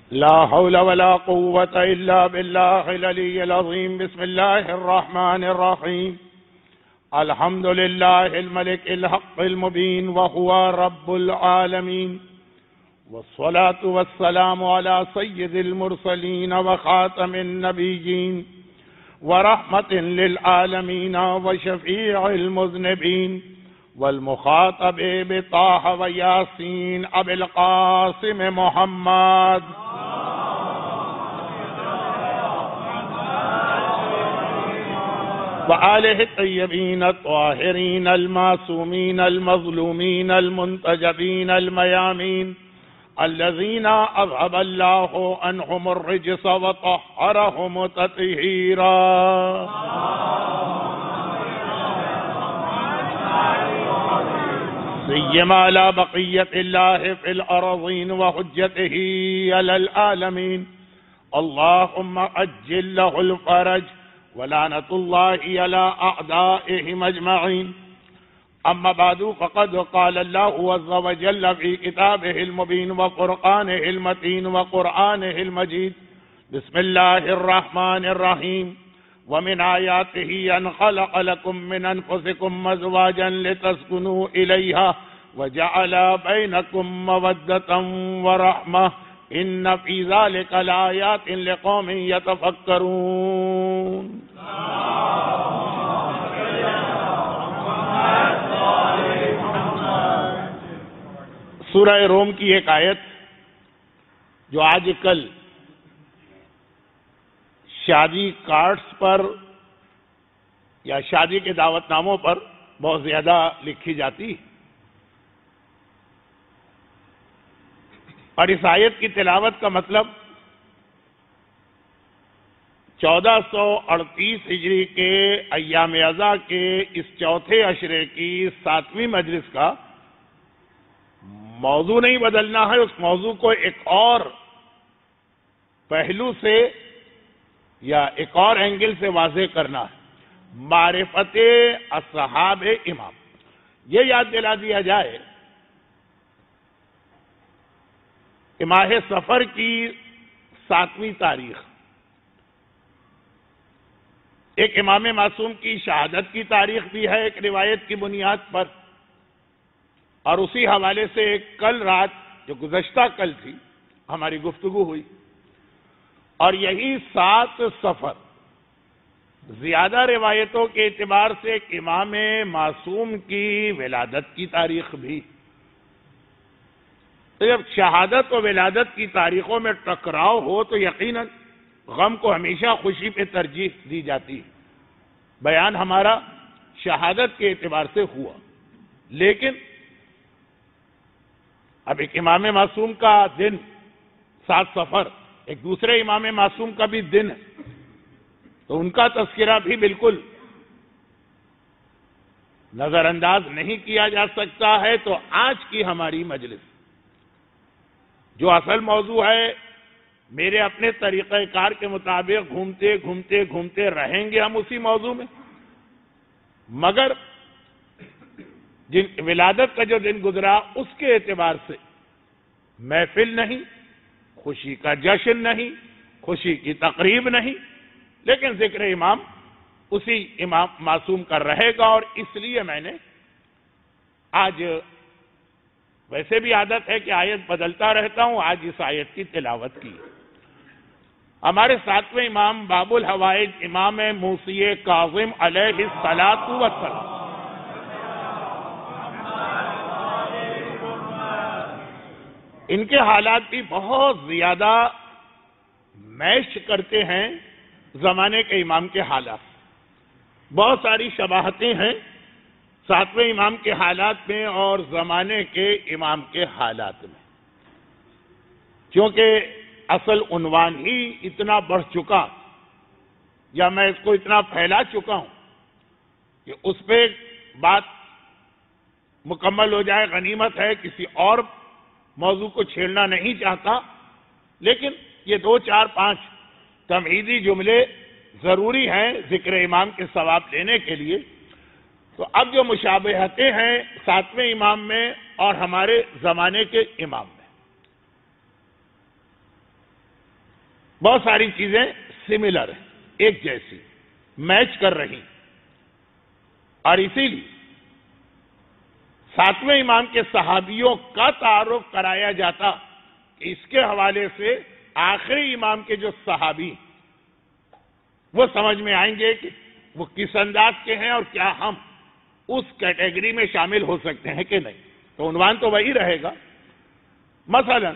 لا حول ولا قوة إلا بالله العلي العظيم. بسم الله الرحمن الرحيم. الحمد لله الملك الحق المبين وهو رب العالمين، والصلاة والسلام على سيد المرسلين وخاتم النبيين ورحمة للعالمين وشفيع المذنبين والمخاطب بطه وياسين أبي القاسم محمد وآله الطيبين الطاهرين المعصومين المظلومين المنتجبين الميامين الذين أذهب الله عنهم الرجس وطهرهم تطهيرا. سيما على بقية الله في الأرضين وحجته على العالمين. اللهم أجل له الفرج ولعنة الله على أعدائهم أجمعين. أما بعد، فقد قال الله عز وجل في كتابه المبين وقرآنه المتين وقرآنه المجيد: بسم الله الرحمن الرحيم. ومن آياته أن خلق لكم من أنفسكم أزواجا لتسكنوا إليها وجعل بينكم مودة ورحمة إن في ذلك لآيات لقوم يتفكرون. سورہ روم کی ایک آیت جو آج کل شادی کارڈز پر یا شادی کے دعوت ناموں پر بہت زیادہ لکھی جاتی، اور اس آیت کی تلاوت کا مطلب 1438 ہجری کے ایام اضحیٰ کے اس چوتھے عشرے کی 7ویں مجلس کا موضوع نہیں بدلنا ہے، اس موضوع کو ایک اور پہلو سے یا ایک اور اینگل سے واضح کرنا ہے: معرفت اصحاب امام. یہ یاد دلا دیا جائے کہ ماہ صفر کی 7ویں تاریخ ایک امام معصوم کی شہادت کی تاریخ بھی ہے ایک روایت کی بنیاد پر، اور اسی حوالے سے کل رات جو گزشتہ کل تھی ہماری گفتگو ہوئی، اور یہی 7 صفر زیادہ روایتوں کے اعتبار سے ایک امام معصوم کی ولادت کی تاریخ بھی. تو جب شہادت و ولادت کی تاریخوں میں ٹکراؤ ہو تو یقیناً غم کو ہمیشہ خوشی پہ ترجیح دی جاتی ہے. بیان ہمارا شہادت کے اعتبار سے ہوا، لیکن اب ایک امام معصوم کا دن 7 صفر، ایک دوسرے امام معصوم کا بھی دن ہے، تو ان کا تذکرہ بھی بالکل نظر انداز نہیں کیا جا سکتا ہے. تو آج کی ہماری مجلس جو اصل موضوع ہے، میرے اپنے طریقہ کار کے مطابق گھومتے گھومتے گھومتے رہیں گے ہم اسی موضوع میں، مگر جن ولادت کا جو دن گزرا اس کے اعتبار سے محفل نہیں، خوشی کا جشن نہیں، خوشی کی تقریب نہیں، لیکن ذکر امام اسی امام معصوم کا رہے گا. اور اس لیے میں نے آج، ویسے بھی عادت ہے کہ آیت بدلتا رہتا ہوں، آج اس آیت کی تلاوت کی. ہمارے 7ویں امام باب الحوائج امام موسی کاظم علیہ الصلاۃ والسلام، ان کے حالات بھی بہت زیادہ میچ کرتے ہیں زمانے کے امام کے حالات. بہت ساری شباہتیں ہیں 7ویں امام کے حالات میں اور زمانے کے امام کے حالات میں، کیونکہ اصل عنوان ہی اتنا بڑھ چکا یا میں اس کو اتنا پھیلا چکا ہوں کہ اس پہ بات مکمل ہو جائے غنیمت ہے. کسی اور موضوع کو چھیڑنا نہیں چاہتا، لیکن یہ 2 4 5 تمہیدی جملے ضروری ہیں ذکر امام کے ثواب لینے کے لیے. تو اب جو مشابہتیں ہیں 7ویں امام میں اور ہمارے زمانے کے امام میں، بہت ساری چیزیں سملر ہیں، ایک جیسی میچ کر رہی، اور اسی لیے ساتویں امام کے صحابیوں کا تعارف کرایا جاتا کہ اس کے حوالے سے آخری امام کے جو صحابی وہ سمجھ میں آئیں گے کہ وہ کس انداز کے ہیں اور کیا ہم اس کیٹیگری میں شامل ہو سکتے ہیں کہ نہیں. تو عنوان تو وہی رہے گا. مثلا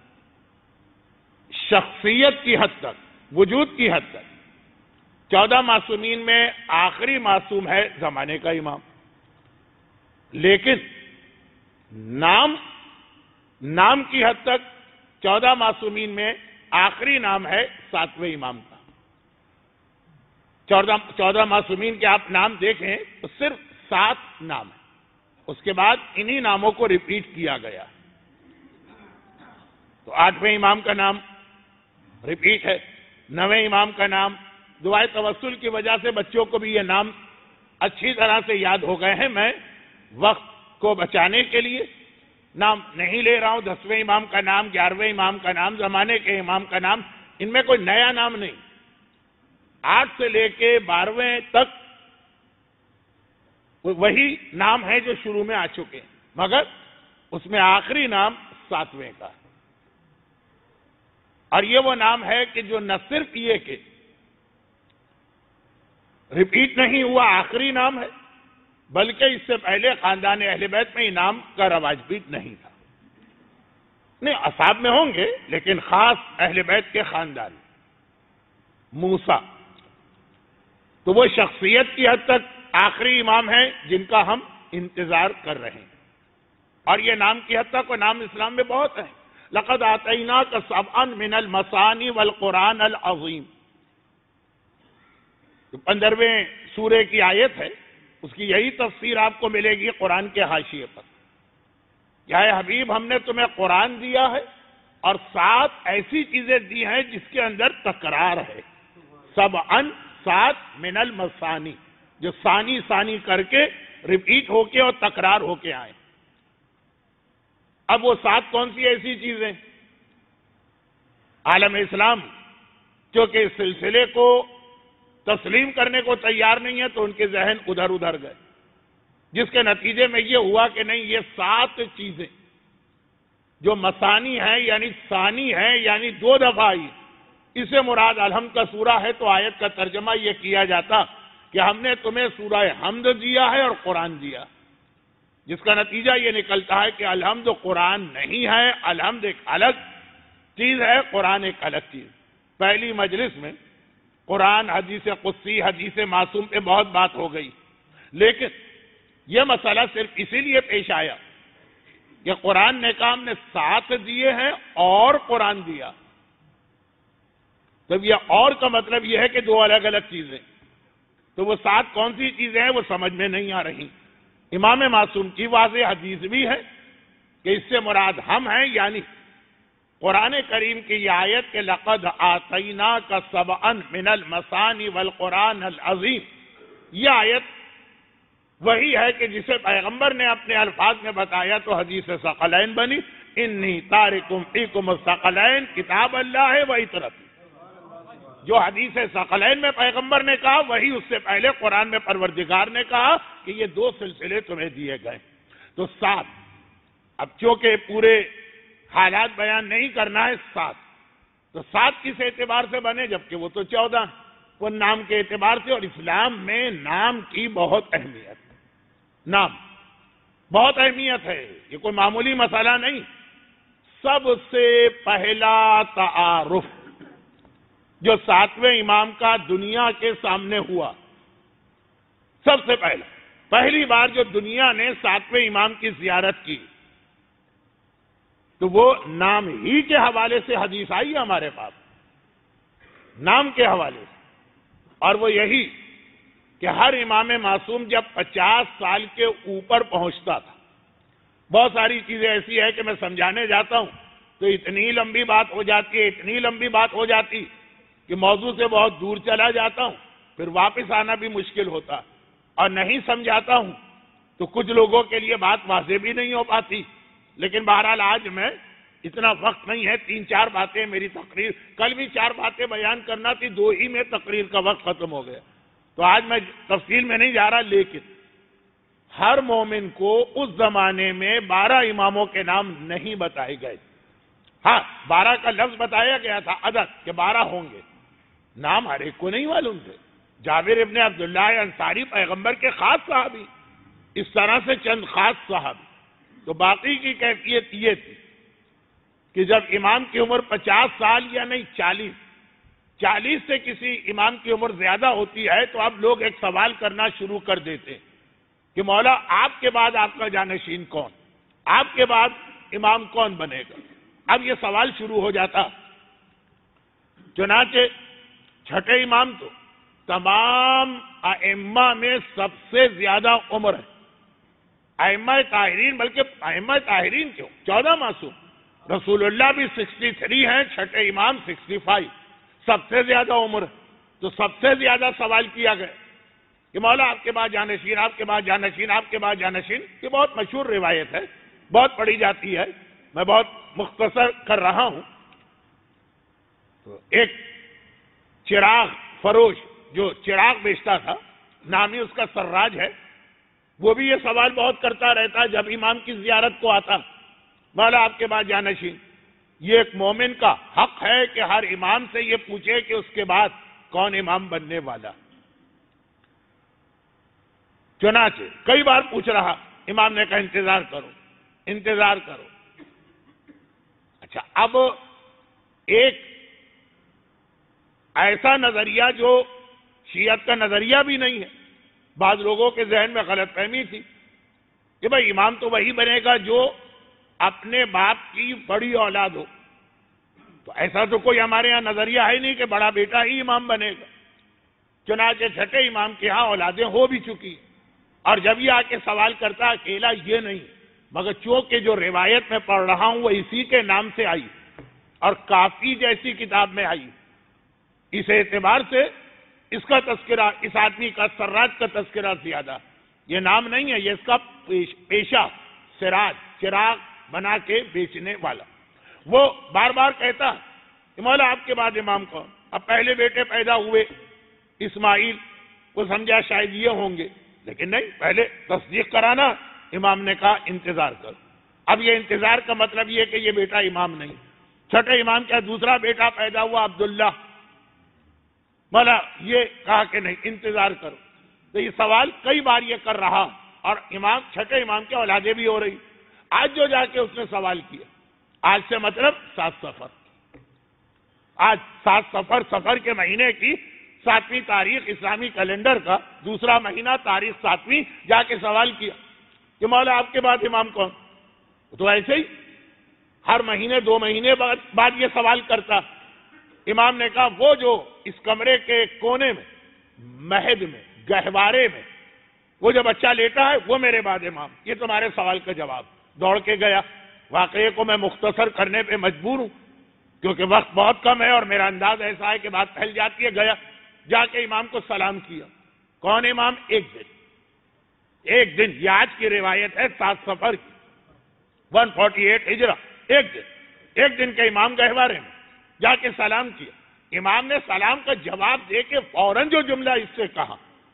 شخصیت کی حد تک، وجود کی حد تک 14 معصومین میں آخری معصوم ہے زمانے کا امام، لیکن نام کی حد تک 14 معصومین میں آخری نام ہے 7ویں امام کا. 14 معصومین کے آپ نام دیکھیں تو صرف 7 نام ہیں، اس کے بعد انہی ناموں کو ریپیٹ کیا گیا. تو 8ویں امام کا نام ریپیٹ ہے، 9ویں امام کا نام دعائے توسل کی وجہ سے بچوں کو بھی یہ نام اچھی طرح سے یاد ہو گئے ہیں. میں وقت کو بچانے کے لیے نام نہیں لے رہا ہوں. 10ویں امام کا نام، 11ویں امام کا نام، زمانے کے امام کا نام، ان میں کوئی نیا نام نہیں. 8 سے لے کے 12ویں تک وہی نام ہے جو شروع میں آ چکے ہیں، مگر اس میں آخری نام 7ویں کا. اور یہ وہ نام ہے کہ جو نہ صرف یہ کہ ریپیٹ نہیں ہوا، آخری نام ہے، بلکہ اس سے پہلے خاندان اہل بیت میں انعام کا رواج بھی نہیں تھا. نہیں، اصحاب میں ہوں گے لیکن خاص اہل بیت کے خاندان. موسیٰ تو وہ شخصیت کی حد تک آخری امام ہیں جن کا ہم انتظار کر رہے ہیں. اور یہ نام کی حد تک، وہ نام اسلام میں بہت ہیں. لقد آتیناک سبعا من المثانی والقرآن العظیم، 15ویں سورے کی آیت ہے، اس کی یہی تفسیر آپ کو ملے گی قرآن کے حاشیے پر. کیا ہے حبیب، ہم نے تمہیں قرآن دیا ہے اور 7 ایسی چیزیں دی ہیں جس کے اندر تکرار ہے. سبعا 7 من المثانی، جو ثانی کر کے ریپیٹ ہو کے اور تکرار ہو کے آئے. اب وہ 7 کون سی ایسی چیزیں؟ عالم اسلام چونکہ اس سلسلے کو تسلیم کرنے کو تیار نہیں ہے تو ان کے ذہن ادھر گئے، جس کے نتیجے میں یہ ہوا کہ نہیں، یہ 7 چیزیں جو مثانی ہیں یعنی ثانی ہیں یعنی 2 دفعہ آئی، اسے مراد الحمد کا سورہ ہے. تو آیت کا ترجمہ یہ کیا جاتا کہ ہم نے تمہیں سورہ حمد دیا ہے اور قرآن دیا، جس کا نتیجہ یہ نکلتا ہے کہ الحمد قرآن نہیں ہے. الحمد ایک الگ چیز ہے، قرآن ایک الگ چیز. پہلی مجلس میں قرآن، حدیث قدسی، حدیث معصوم پہ بہت بات ہو گئی، لیکن یہ مسئلہ صرف اسی لیے پیش آیا کہ قرآن نے کہا ہم نے 7 دیے ہیں اور قرآن دیا. جب یہ اور کا مطلب یہ ہے کہ 2 الگ الگ چیزیں، تو وہ 7 کون سی چیزیں ہیں وہ سمجھ میں نہیں آ رہی. امام معصوم کی واضح حدیث بھی ہے کہ اس سے مراد ہم ہیں، یعنی قرآن کریم کی یہ آیت کہ لقد آتیناک سبعا من المثانی والقرآن العظیم، یہ آیت وہی ہے کہ جسے پیغمبر نے اپنے الفاظ میں بتایا تو حدیث ثقلین بنی. انی تارکم فیکم الثقلین کتاب اللہ و اطرتی. جو حدیث ثقلین میں پیغمبر نے کہا وہی اس سے پہلے قرآن میں پروردگار نے کہا کہ یہ 2 سلسلے تمہیں دیے گئے. تو 7، اب چونکہ پورے حالات بیان نہیں کرنا ہے، 7 تو 7 کس اعتبار سے بنے جبکہ وہ تو 14 وہ نام کے اعتبار سے. اور اسلام میں نام کی بہت اہمیت ہے، نام بہت اہمیت ہے، یہ کوئی معمولی مسئلہ نہیں. سب سے پہلا تعارف جو 7ویں امام کا دنیا کے سامنے ہوا، سب سے پہلی بار جو دنیا نے 7ویں امام کی زیارت کی، تو وہ نام ہی کے حوالے سے حدیث آئی ہمارے پاس، نام کے حوالے سے. اور وہ یہی کہ ہر امام معصوم جب 50 سال کے اوپر پہنچتا تھا، بہت ساری چیزیں ایسی ہے کہ میں سمجھانے جاتا ہوں تو اتنی لمبی بات ہو جاتی کہ موضوع سے بہت دور چلا جاتا ہوں، پھر واپس آنا بھی مشکل ہوتا، اور نہیں سمجھاتا ہوں تو کچھ لوگوں کے لیے بات واضح بھی نہیں ہو پاتی. لیکن بہرحال آج میں اتنا وقت نہیں ہے، 3-4 باتیں میری تقریر، کل بھی 4 باتیں بیان کرنا تھی، 2 ہی میں تقریر کا وقت ختم ہو گیا، تو آج میں تفصیل میں نہیں جا رہا، لیکن ہر مومن کو اس زمانے میں 12 اماموں کے نام نہیں بتائے گئے، ہاں 12 کا لفظ بتایا گیا تھا، عدد کہ 12 ہوں گے، نام ہر ایک کو نہیں معلوم تھے۔ جابر ابن عبداللہ انصاری پیغمبر کے خاص صحابی، اس طرح سے چند خاص صحابی۔ تو باقی کی کیفیت یہ تھی کہ جب امام کی عمر 50 سال یا نہیں 40 سے کسی امام کی عمر زیادہ ہوتی ہے تو اب لوگ ایک سوال کرنا شروع کر دیتے کہ مولا آپ کے بعد آپ کا جانشین کون، آپ کے بعد امام کون بنے گا، اب یہ سوال شروع ہو جاتا۔ چنانچہ چھٹے امام تو تمام ائمہ میں سب سے زیادہ عمر ہے، ائمہ طاہرین، بلکہ ائمہ طاہرین کیوں 14 معصوم، رسول اللہ بھی 63 ہیں، چھٹے امام 65، سب سے زیادہ عمر ہے، تو سب سے زیادہ سوال کیا گیا کہ مولا آپ کے بعد جانشین، آپ کے بعد جانشین، آپ کے بعد جانشین۔ یہ بہت مشہور روایت ہے، بہت پڑھی جاتی ہے، میں بہت مختصر کر رہا ہوں۔ تو ایک چراغ فروش جو چراغ بیچتا تھا، نام ہی اس کا سراج ہے، وہ بھی یہ سوال بہت کرتا رہتا جب امام کی زیارت کو آتا، مولا آپ کے بعد جانشین۔ یہ ایک مومن کا حق ہے کہ ہر امام سے یہ پوچھے کہ اس کے بعد کون امام بننے والا۔ چنانچہ کئی بار پوچھ رہا، امام نے کہا انتظار کرو انتظار کرو۔ اچھا، اب ایک ایسا نظریہ جو شیعت کا نظریہ بھی نہیں ہے، بعض لوگوں کے ذہن میں غلط فہمی تھی کہ بھائی امام تو وہی بنے گا جو اپنے باپ کی بڑی اولاد ہو، تو ایسا تو کوئی ہمارے ہاں نظریہ ہے نہیں کہ بڑا بیٹا ہی امام بنے گا۔ چنانچہ چھٹے امام کے ہاں اولادیں ہو بھی چکی، اور جب یہ آ کے سوال کرتا اکیلا یہ نہیں، مگر چونکہ جو روایت میں پڑھ رہا ہوں وہ اسی کے نام سے آئی اور کافی جیسی کتاب میں آئی، اس اعتبار سے اس کا تذکرہ، اس آدمی کا سراج کا تذکرہ زیادہ، یہ نام نہیں ہے، یہ اس کا پیشہ سراج، چراغ بنا کے بیچنے والا۔ وہ بار بار کہتا کہ مولا آپ کے بعد امام کون؟ اب پہلے بیٹے پیدا ہوئے اسماعیل، وہ سمجھا شاید یہ ہوں گے، لیکن نہیں، پہلے تصدیق کرانا۔ امام نے کہا انتظار کرو۔ اب یہ انتظار کا مطلب یہ کہ یہ بیٹا امام نہیں، چھٹے امام کا دوسرا بیٹا پیدا ہوا عبداللہ، مولا یہ کہا کہ نہیں، انتظار کرو۔ تو یہ سوال کئی بار یہ کر رہا، اور امام چھٹے امام کے اولادیں بھی ہو رہی۔ آج جو جا کے اس نے سوال کیا، آج سے مطلب 7 صفر، آج 7 صفر، صفر کے مہینے کی 7ویں تاریخ اسلامی کیلنڈر کا دوسرا مہینہ تاریخ 7ویں، جا کے سوال کیا کہ مولا آپ کے بعد امام کون؟ تو ایسے ہی ہر مہینے 2 مہینے بعد یہ سوال کرتا۔ امام نے کہا وہ جو اس کمرے کے کونے میں، مہد میں، گہوارے میں وہ جو بچہ لیٹا ہے وہ میرے بعد امام۔ یہ تمہارے سوال کا جواب۔ دوڑ کے گیا، واقعے کو میں مختصر کرنے پہ مجبور ہوں کیونکہ وقت بہت کم ہے اور میرا انداز ایسا ہے کہ بات پھیل جاتی ہے۔ گیا، جا کے امام کو سلام کیا۔ کون امام؟ ایک دن، یہ آج کی روایت ہے 7 صفر کی، 148 ہجرہ، ایک دن کے امام گہوارے میں جا کے سلام کیا۔ امام نے سلام کا جواب دے کے فوراً جو جملہ اس سے کہا،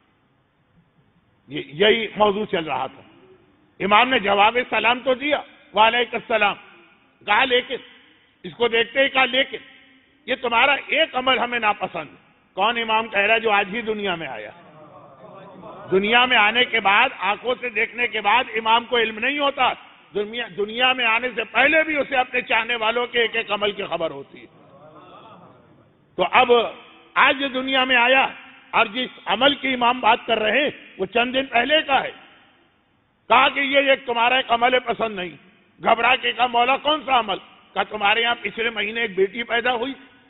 یہی موضوع چل رہا تھا۔ امام نے جواب سلام تو دیا، وعلیکم السلام، کہا لیکن، اس کو دیکھتے ہی کہا لیکن یہ تمہارا ایک عمل ہمیں ناپسند ہے۔ کون امام کہہ رہا ہے؟ جو آج ہی دنیا میں آیا۔ دنیا میں آنے کے بعد، آنکھوں سے دیکھنے کے بعد امام کو علم نہیں ہوتا، دنیا میں آنے سے پہلے بھی اسے اپنے چاہنے والوں کے ایک ایک عمل کی خبر ہوتی ہے۔ تو اب آج جو دنیا میں آیا اور جس عمل کی امام بات کر رہے ہیں وہ چند دن پہلے کا ہے۔ کہا کہ یہ ایک تمہارا ایک عمل پسند نہیں۔ گھبرا کے کہا مولا کون سا عمل؟ کہا تمہارے یہاں پچھلے مہینے ایک بیٹی پیدا ہوئی،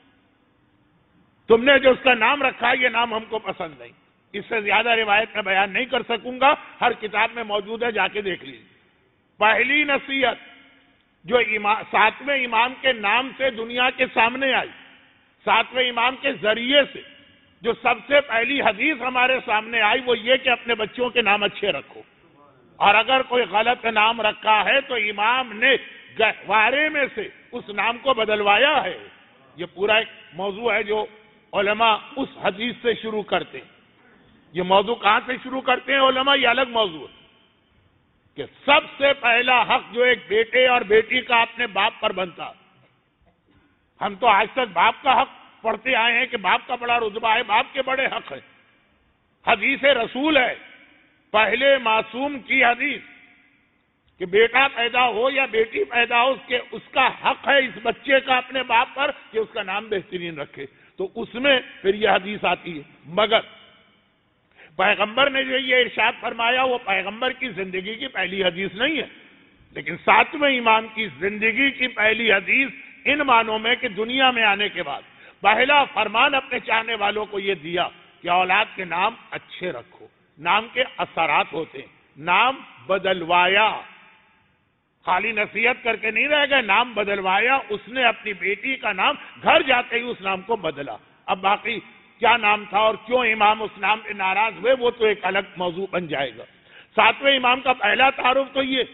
تم نے جو اس کا نام رکھا ہے یہ نام ہم کو پسند نہیں۔ اس سے زیادہ روایت میں بیان نہیں کر سکوں گا، ہر کتاب میں موجود ہے، جا کے دیکھ لیجیے۔ پہلی نصیحت جو 7ویں امام کے نام سے دنیا کے سامنے آئی، 7ویں امام کے ذریعے سے جو سب سے پہلی حدیث ہمارے سامنے آئی وہ یہ کہ اپنے بچوں کے نام اچھے رکھو، اور اگر کوئی غلط نام رکھا ہے تو امام نے گہوارے میں سے اس نام کو بدلوایا ہے. یہ پورا ایک موضوع ہے جو علماء اس حدیث سے شروع کرتے ہیں. یہ موضوع کہاں سے شروع کرتے ہیں علماء؟ یہ الگ موضوع ہے کہ سب سے پہلا حق جو ایک بیٹے اور بیٹی کا اپنے باپ پر بنتا. ہم تو آج تک باپ کا حق پڑھتے آئے ہیں کہ باپ کا بڑا رتبہ ہے، باپ کے بڑے حق ہیں. حدیث رسول ہے، پہلے معصوم کی حدیث کہ بیٹا پیدا ہو یا بیٹی پیدا ہو اس کا حق ہے اس بچے کا اپنے باپ پر کہ اس کا نام بہترین رکھے. تو اس میں پھر یہ حدیث آتی ہے. مگر پیغمبر نے جو یہ ارشاد فرمایا وہ پیغمبر کی زندگی کی پہلی حدیث نہیں ہے، لیکن 7ویں امام کی زندگی کی پہلی حدیث ان معنوں میں کہ دنیا میں آنے کے بعد پہلا فرمان اپنے چاہنے والوں کو یہ دیا کہ اولاد کے نام اچھے رکھو. نام کے اثرات ہوتے ہیں. نام بدلوایا، خالی نصیحت کر کے نہیں رہ گئے، نام بدلوایا. اس نے اپنی بیٹی کا نام گھر جاتے ہی اس نام کو بدلا. اب باقی کیا نام تھا اور کیوں امام اس نام پہ ناراض ہوئے وہ تو ایک الگ موضوع بن جائے گا. 7ویں امام کا پہلا تعارف تو یہ.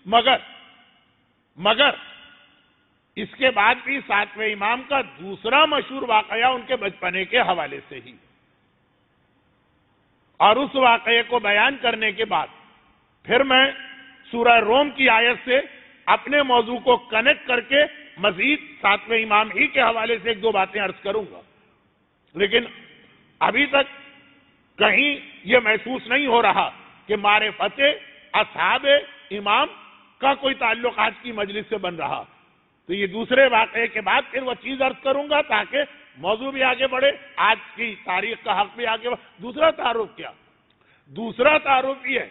مگر اس کے بعد بھی 7ویں امام کا دوسرا مشہور واقعہ ان کے بچپنے کے حوالے سے ہی، اور اس واقعے کو بیان کرنے کے بعد پھر میں سورہ روم کی آیت سے اپنے موضوع کو کنیکٹ کر کے مزید 7ویں امام ہی کے حوالے سے 1-2 باتیں عرض کروں گا. لیکن ابھی تک کہیں یہ محسوس نہیں ہو رہا کہ معرفت اصحاب امام کا کوئی تعلق آج کی مجلس سے بن رہا. تو یہ دوسرے واقعے کے بعد پھر وہ چیز عرض کروں گا تاکہ موضوع بھی آگے بڑھے، آج کی تاریخ کا حق بھی آگے بڑھے. دوسرا تعارف کیا؟ دوسرا تعارف یہ ہے،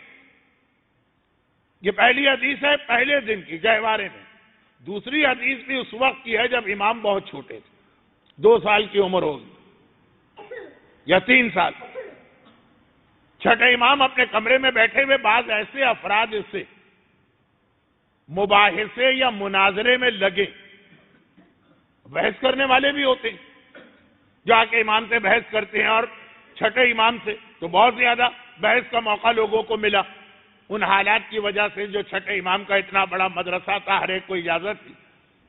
یہ پہلی حدیث ہے پہلے دن کی گہوارے میں. دوسری حدیث بھی اس وقت کی ہے جب امام بہت چھوٹے تھے، 2 سال کی عمر ہوگی یا 3 سال. چھٹے امام اپنے کمرے میں بیٹھے ہوئے بعض ایسے افراد سے مباحثے یا مناظرے میں لگے. بحث کرنے والے بھی ہوتے ہیں جو آ کے امام سے بحث کرتے ہیں، اور چھٹے امام سے تو بہت زیادہ بحث کا موقع لوگوں کو ملا ان حالات کی وجہ سے جو چھٹے امام کا اتنا بڑا مدرسہ تھا، ہر ایک کو اجازت تھی.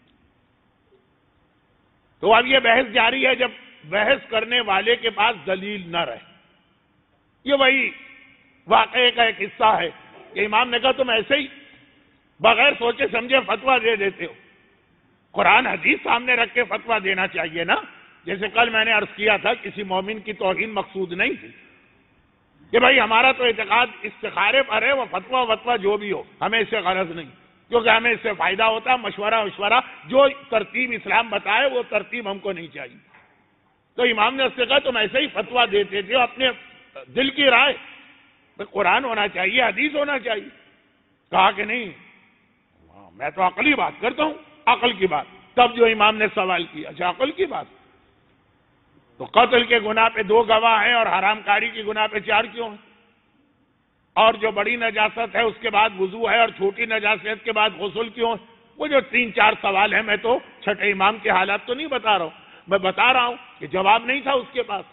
تو اب یہ بحث جاری ہے جب بحث کرنے والے کے پاس دلیل نہ رہے. یہ وہی واقعے کا ایک حصہ ہے کہ امام نے کہا تم ایسے ہی بغیر سوچے سمجھے فتویٰ دے دیتے ہو. قرآن حدیث سامنے رکھ کے فتویٰ دینا چاہیے نا. جیسے کل میں نے عرض کیا تھا کسی مومن کی توہین مقصود نہیں تھی کہ بھائی ہمارا تو اعتقاد استخارے پر ہے، وہ فتویٰ جو بھی ہو ہمیں اس سے غرض نہیں، کیونکہ ہمیں اس سے فائدہ ہوتا ہے. مشورہ جو ترتیب اسلام بتائے وہ ترتیب ہم کو نہیں چاہیے. تو امام نے اس سے کہا تم ایسے ہی فتویٰ دیتے تھے اپنے دل کی رائے، قرآن ہونا چاہیے حدیث ہونا چاہیے. کہا کہ نہیں میں تو عقلی بات کرتا ہوں، عقل کی بات. تب جو امام نے سوال کیا اچھا عقل کی بات تو قتل کے گناہ پہ 2 گواہ ہیں اور حرام کاری کی گناہ پہ 4 کیوں ہیں؟ اور جو بڑی نجاست ہے اس کے بعد وضو ہے اور چھوٹی نجاست کے بعد غسل کیوں ہے؟ وہ جو 3-4 سوال ہیں، میں تو چھٹے امام کے حالات تو نہیں بتا رہا ہوں، میں بتا رہا ہوں کہ جواب نہیں تھا اس کے پاس.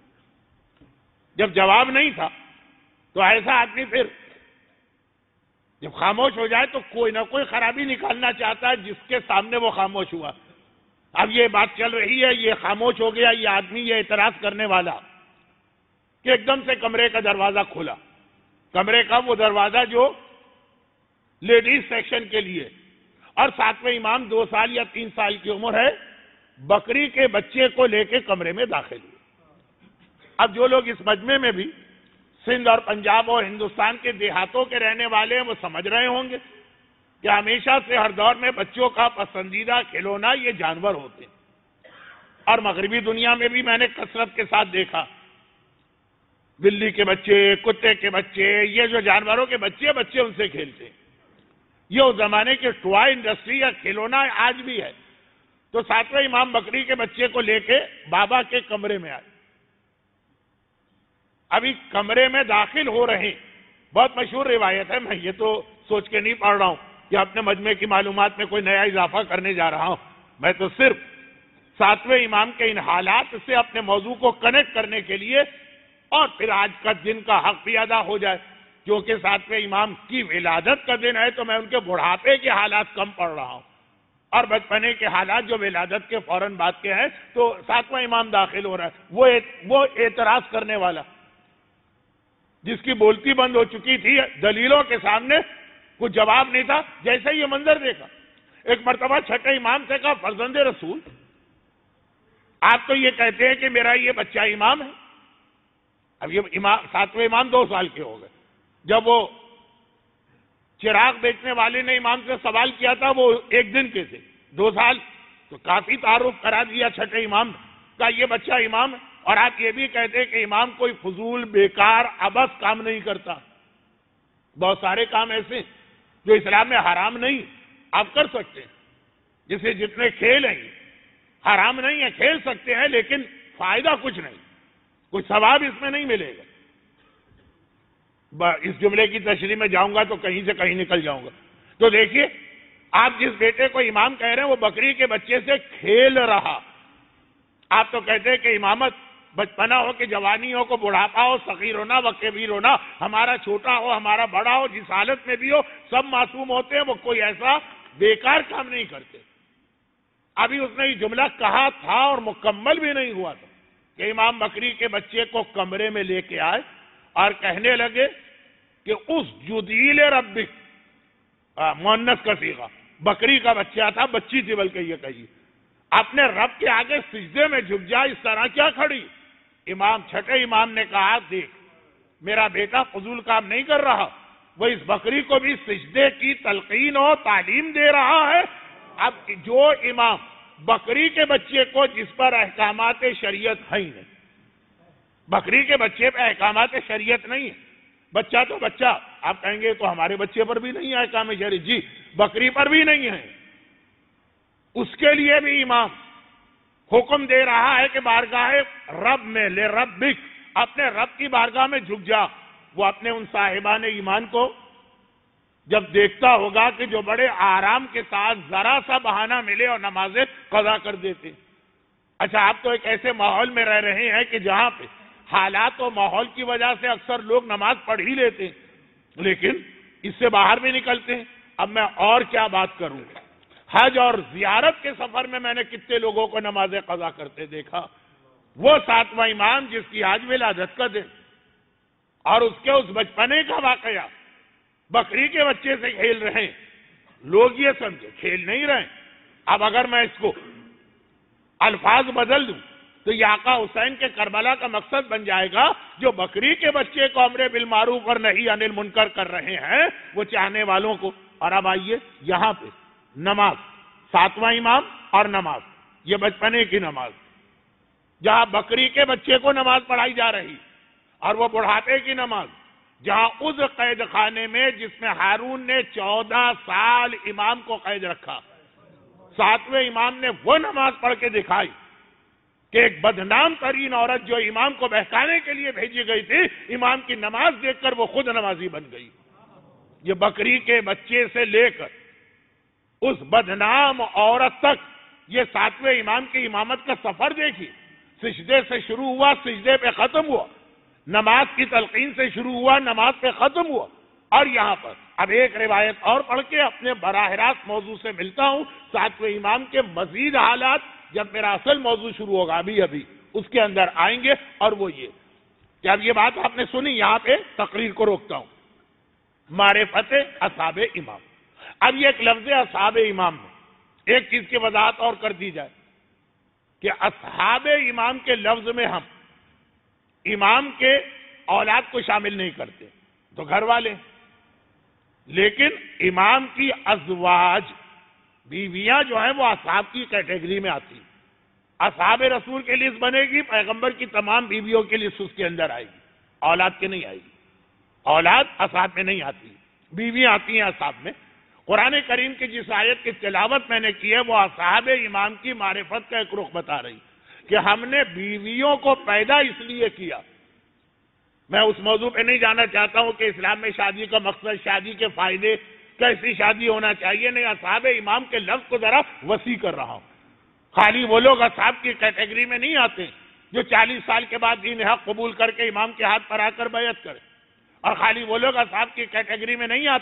جب جواب نہیں تھا تو ایسا آدمی پھر جب خاموش ہو جائے تو کوئی نہ کوئی خرابی نکالنا چاہتا ہے جس کے سامنے وہ خاموش ہوا. اب یہ بات چل رہی ہے، یہ خاموش ہو گیا یہ آدمی، یہ اعتراض کرنے والا، کہ ایک دم سے کمرے کا دروازہ کھلا. کمرے کا وہ دروازہ جو لیڈیز سیکشن کے لیے، اور 7ویں امام 2 سال یا 3 سال کی عمر ہے، بکری کے بچے کو لے کے کمرے میں داخل ہوئے. اب جو لوگ اس مجمع میں بھی سندھ اور پنجاب اور ہندوستان کے دیہاتوں کے رہنے والے ہیں وہ سمجھ رہے ہوں گے کہ ہمیشہ سے ہر دور میں بچوں کا پسندیدہ کھلونا یہ جانور ہوتے ہیں. اور مغربی دنیا میں بھی میں نے کثرت کے ساتھ دیکھا بلی کے بچے، کتے کے بچے، یہ جو جانوروں کے بچے ان سے کھیلتے ہیں. یہ اس زمانے کے ٹوائے انڈسٹری یا کھلونا آج بھی ہے. تو 7ویں امام بکری کے بچے کو لے کے بابا کے کمرے میں آئے. ابھی کمرے میں داخل ہو رہے ہیں. بہت مشہور روایت ہے، میں یہ تو سوچ کے نہیں پڑھ رہا ہوں کہ اپنے مجمع کی معلومات میں کوئی نیا اضافہ کرنے جا رہا ہوں، میں تو صرف 7ویں امام کے ان حالات سے اپنے موضوع کو کنیکٹ کرنے کے لیے، اور پھر آج کا دن کا حق بھی ادا ہو جائے کیونکہ 7ویں امام کی ولادت کا دن ہے تو میں ان کے بڑھاپے کے حالات کم پڑھ رہا ہوں. اور بچپنے کے حالات جو ولادت کے فوراً بعد کے ہیں تو 7واں امام داخل ہو رہا ہے، وہ اعتراض کرنے والا جس کی بولتی بند ہو چکی تھی، دلیلوں کے سامنے کچھ جواب نہیں تھا، جیسے یہ منظر دیکھا، ایک مرتبہ چھٹے امام سے کہا فرزند رسول آپ تو یہ کہتے ہیں کہ میرا یہ بچہ امام ہے۔ اب یہ 7ویں امام 2 سال کے ہو گئے، جب وہ چراغ بیچنے والے نے امام سے سوال کیا تھا وہ 1 دن کے تھے، 2 سال تو کافی تعارف کرا دیا چھٹے امام کا، یہ بچہ امام ہے، اور آپ یہ بھی کہتے ہیں کہ امام کوئی فضول بیکار عبث کام نہیں کرتا، بہت سارے کام ایسے جو اسلام میں حرام نہیں آپ کر سکتے ہیں، جسے جتنے کھیل ہیں حرام نہیں ہے، کھیل سکتے ہیں لیکن فائدہ کچھ نہیں، کچھ ثواب اس میں نہیں ملے گا۔ اس جملے کی تشریح میں جاؤں گا تو کہیں سے کہیں نکل جاؤں گا۔ تو دیکھیے آپ جس بیٹے کو امام کہہ رہے ہیں وہ بکری کے بچے سے کھیل رہا، آپ تو کہتے ہیں کہ امامت بچپنا ہو کہ جوانی ہو، کو بڑھاپا ہو، صغیر ہونا و کبیر ہونا، ہمارا چھوٹا ہو ہمارا بڑا ہو، جس حالت میں بھی ہو سب معصوم ہوتے ہیں، وہ کوئی ایسا بیکار کام نہیں کرتے۔ ابھی اس نے یہ جملہ کہا تھا اور مکمل بھی نہیں ہوا تھا کہ امام بکری کے بچے کو کمرے میں لے کے آئے اور کہنے لگے کہ اس جدیل ربک، مؤنث کا صیغہ، بکری کا بچہ تھا، بچی تھی بلکہ یہ کہیے، اپنے رب کے آگے سجدے میں جھک جا، اس طرح کیا کھڑی؟ چھٹے امام نے کہا دیکھ میرا بیٹا فضول کام نہیں کر رہا، وہ اس بکری کو بھی سجدے کی تلقین و تعلیم دے رہا ہے۔ اب جو امام بکری کے بچے کو جس پر احکامات شریعت ہے ہی نہیں، بکری کے بچے پہ احکامات شریعت نہیں ہے، بچہ تو بچہ، آپ کہیں گے تو ہمارے بچے پر بھی نہیں ہے احکام شریعت، جی بکری پر بھی نہیں ہے، اس کے لیے بھی امام حکم دے رہا ہے کہ بارگاہ رب میں لے ربک، اپنے رب کی بارگاہ میں جھک جا۔ وہ اپنے ان صاحبان ایمان کو جب دیکھتا ہوگا کہ جو بڑے آرام کے ساتھ ذرا سا بہانہ ملے اور نمازیں قضا کر دیتے، اچھا آپ تو ایک ایسے ماحول میں رہ رہے ہیں کہ جہاں پہ حالات و ماحول کی وجہ سے اکثر لوگ نماز پڑھ ہی لیتے ہیں لیکن اس سے باہر بھی نکلتے ہیں۔ اب میں اور کیا بات کروں، حج اور زیارت کے سفر میں میں نے کتنے لوگوں کو نمازیں قضا کرتے دیکھا، وہ 7واں امام جس کی آج ولادت کا دن اور اس کے اس بچپنے کا واقعہ، بکری کے بچے سے کھیل رہے ہیں، لوگ یہ سمجھے کھیل نہیں رہے۔ اب اگر میں اس کو الفاظ بدل دوں تو یہ آقا حسین کے کربلا کا مقصد بن جائے گا، جو بکری کے بچے کو امر بالمعروف اور نہی عن المنکر کر رہے ہیں وہ چاہنے والوں کو۔ اور اب آئیے یہاں پہ نماز، 7واں امام اور نماز، یہ بچپنے کی نماز، جہاں بکری کے بچے کو نماز پڑھائی جا رہی، اور وہ بڑھاپے کی نماز جہاں اس قید خانے میں جس میں ہارون نے 14 سال امام کو قید رکھا، 7ویں امام نے وہ نماز پڑھ کے دکھائی کہ ایک بدنام ترین عورت جو امام کو بہکانے کے لیے بھیجی گئی تھی، امام کی نماز دیکھ کر وہ خود نمازی بن گئی۔ یہ بکری کے بچے سے لے کر اس بدنام عورت تک یہ 7ویں امام کی امامت کا سفر دیکھی، سجدے سے شروع ہوا، سجدے پہ ختم ہوا، نماز کی تلقین سے شروع ہوا، نماز پہ ختم ہوا۔ اور یہاں پر اب ایک روایت اور پڑھ کے اپنے براہ راست موضوع سے ملتا ہوں، 7ویں امام کے مزید حالات جب میرا اصل موضوع شروع ہوگا ابھی اس کے اندر آئیں گے، اور وہ یہ کہ اب یہ بات آپ نے سنی، یہاں پہ تقریر کو روکتا ہوں۔ معرفت اصحاب امام، اب یہ ایک لفظ اصحاب امام میں ایک چیز کی وضاحت اور کر دی جائے کہ اصحاب امام کے لفظ میں ہم امام کے اولاد کو شامل نہیں کرتے، تو گھر والے، لیکن امام کی ازواج بیویاں جو ہیں وہ اصحاب کی کیٹیگری میں آتی، اصحاب رسول کی لسٹ بنے گی، پیغمبر کی تمام بیویوں کی لسٹ اس کے اندر آئے گی، اولاد کے نہیں آئے گی، اولاد اصحاب میں نہیں آتی، بیویاں آتی ہیں اصحاب میں۔ قرآن کریم کی جس آیت کی تلاوت میں نے کی ہے وہ اصحاب امام کی معرفت کا ایک رخ بتا رہی کہ ہم نے بیویوں کو پیدا اس لیے کیا۔ میں اس موضوع پہ نہیں جانا چاہتا ہوں کہ اسلام میں شادی کا مقصد، شادی کے فائدے، کیسی شادی ہونا چاہیے، نہیں، اصحاب امام کے لفظ کو ذرا وسیع کر رہا ہوں۔ خالی وہ لوگ اصحاب کی کیٹیگری میں نہیں آتے جو 40 سال کے بعد دین حق قبول کر کے امام کے ہاتھ پر آ کر بیعت کرے، اور خالی وہ لوگ اصحاب کی کیٹیگری میں نہیں آتے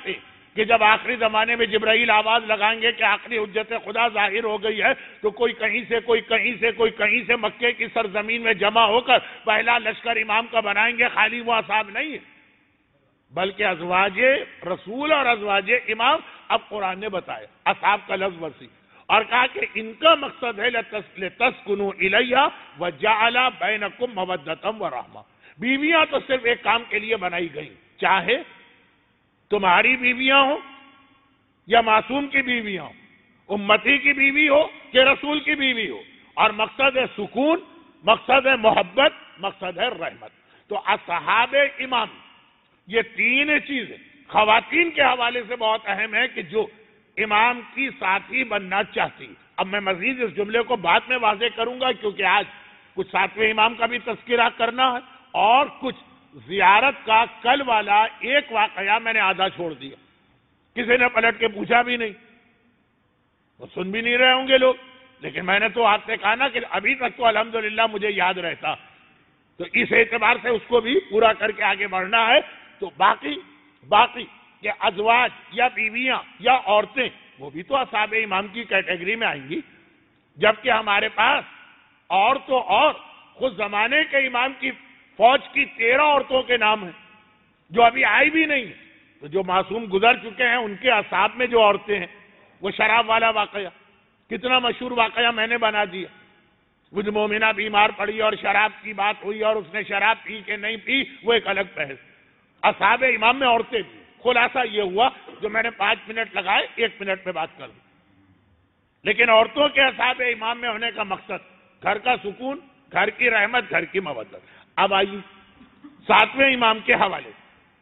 کہ جب آخری زمانے میں جبرائیل آواز لگائیں گے کہ آخری حجت خدا ظاہر ہو گئی ہے تو کوئی کہیں سے کوئی کہیں سے کوئی کہیں سے مکے کی سرزمین میں جمع ہو کر پہلا لشکر امام کا بنائیں گے. خالی وہ اصحاب نہیں ہے بلکہ ازواج رسول اور ازواج امام. اب قرآن نے بتایا اصحاب کا لفظ وسیع اور کہا کہ ان کا مقصد ہے لِتَسْكُنُوا إِلَيْهَا وَجَعَلَ بَيْنَكُمْ مَوَدَّةً وَرَحْمَةً. بیویاں تو صرف ایک کام کے لیے بنائی گئی, چاہے تمہاری بیویاں ہوں یا معصوم کی بیویاں ہوں, امتی کی بیوی ہو کہ رسول کی بیوی ہو, اور مقصد ہے سکون, مقصد ہے محبت, مقصد ہے رحمت. تو اصحاب امام یہ تین چیزیں خواتین کے حوالے سے بہت اہم ہے کہ جو امام کی ساتھی بننا چاہتی. اب میں مزید اس جملے کو بعد میں واضح کروں گا کیونکہ آج کچھ ساتویں امام کا بھی تذکرہ کرنا ہے اور کچھ زیارت کا. کل والا ایک واقعہ میں نے آدھا چھوڑ دیا, کسی نے پلٹ کے پوچھا بھی نہیں, وہ سن بھی نہیں رہے ہوں گے لوگ, لیکن میں نے تو آپ سے کہا نا کہ ابھی تک تو الحمدللہ مجھے یاد رہتا, تو اس اعتبار سے اس کو بھی پورا کر کے آگے بڑھنا ہے. تو باقی کہ ازواج یا بیویاں یا عورتیں وہ بھی تو اصحاب امام کی کیٹیگری میں آئیں گی, جبکہ ہمارے پاس اور تو اور خود زمانے کے امام کی فوج کی 13 عورتوں کے نام ہیں جو ابھی آئی بھی نہیں. تو جو معصوم گزر چکے ہیں ان کے اصحاب میں جو عورتیں ہیں, وہ شراب والا واقعہ کتنا مشہور واقعہ میں نے بنا دیا. وہ جو مومنہ بیمار پڑی اور شراب کی بات ہوئی اور اس نے شراب پی کہ نہیں پی وہ ایک الگ بحث. اصحاب امام میں عورتیں بھی. خلاصہ یہ ہوا جو میں نے 5 منٹ لگائے 1 منٹ میں بات کر دوں. لیکن عورتوں کے اصحاب امام میں ہونے کا مقصد گھر کا سکون, گھر کی رحمت, گھر کی مودت. اب آئیے 7ویں امام کے حوالے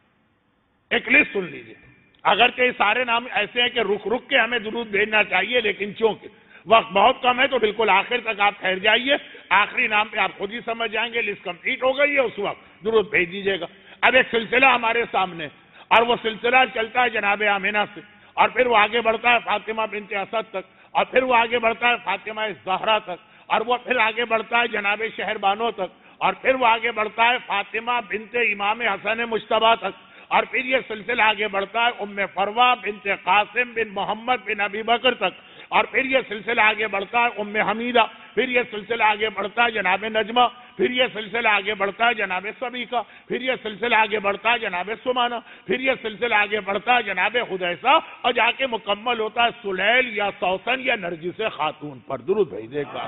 ایک لسٹ سن لیجیے. اگرچہ یہ سارے نام ایسے ہیں کہ رک رک کے ہمیں درود بھیجنا چاہیے, لیکن چونکہ وقت بہت کم ہے تو بالکل آخر تک آپ ٹھہر جائیے. آخری نام پہ آپ خود ہی سمجھ جائیں گے. لسٹ کمپلیٹ ہو گئی ہے, اس وقت درود بھیج دیجیے گا. اب ایک سلسلہ ہمارے سامنے اور وہ سلسلہ چلتا ہے جناب آمینہ سے, اور پھر وہ آگے بڑھتا ہے فاطمہ بنت اسد تک, اور پھر وہ آگے بڑھتا ہے فاطمہ زہرا تک, اور وہ پھر آگے بڑھتا ہے جناب شہر بانو تک, اور پھر وہ آگے بڑھتا ہے فاطمہ بنت امام حسن مجتبیٰ تک, اور پھر یہ سلسلہ آگے بڑھتا ہے ام فروہ بنت قاسم بن محمد بن ابی بکر تک, اور پھر یہ سلسلہ آگے بڑھتا ہے ام حمیدہ, پھر یہ سلسلہ آگے بڑھتا ہے جناب نجمہ, پھر یہ سلسلہ آگے بڑھتا ہے جناب صبیحہ, پھر یہ سلسلہ آگے بڑھتا ہے جناب سمانہ, پھر یہ سلسلہ آگے بڑھتا ہے جناب حدیثہ, اور جا کے مکمل ہوتا ہے سلیل یا سوسن یا نرجس خاتون پر. درود بھیجیے گا.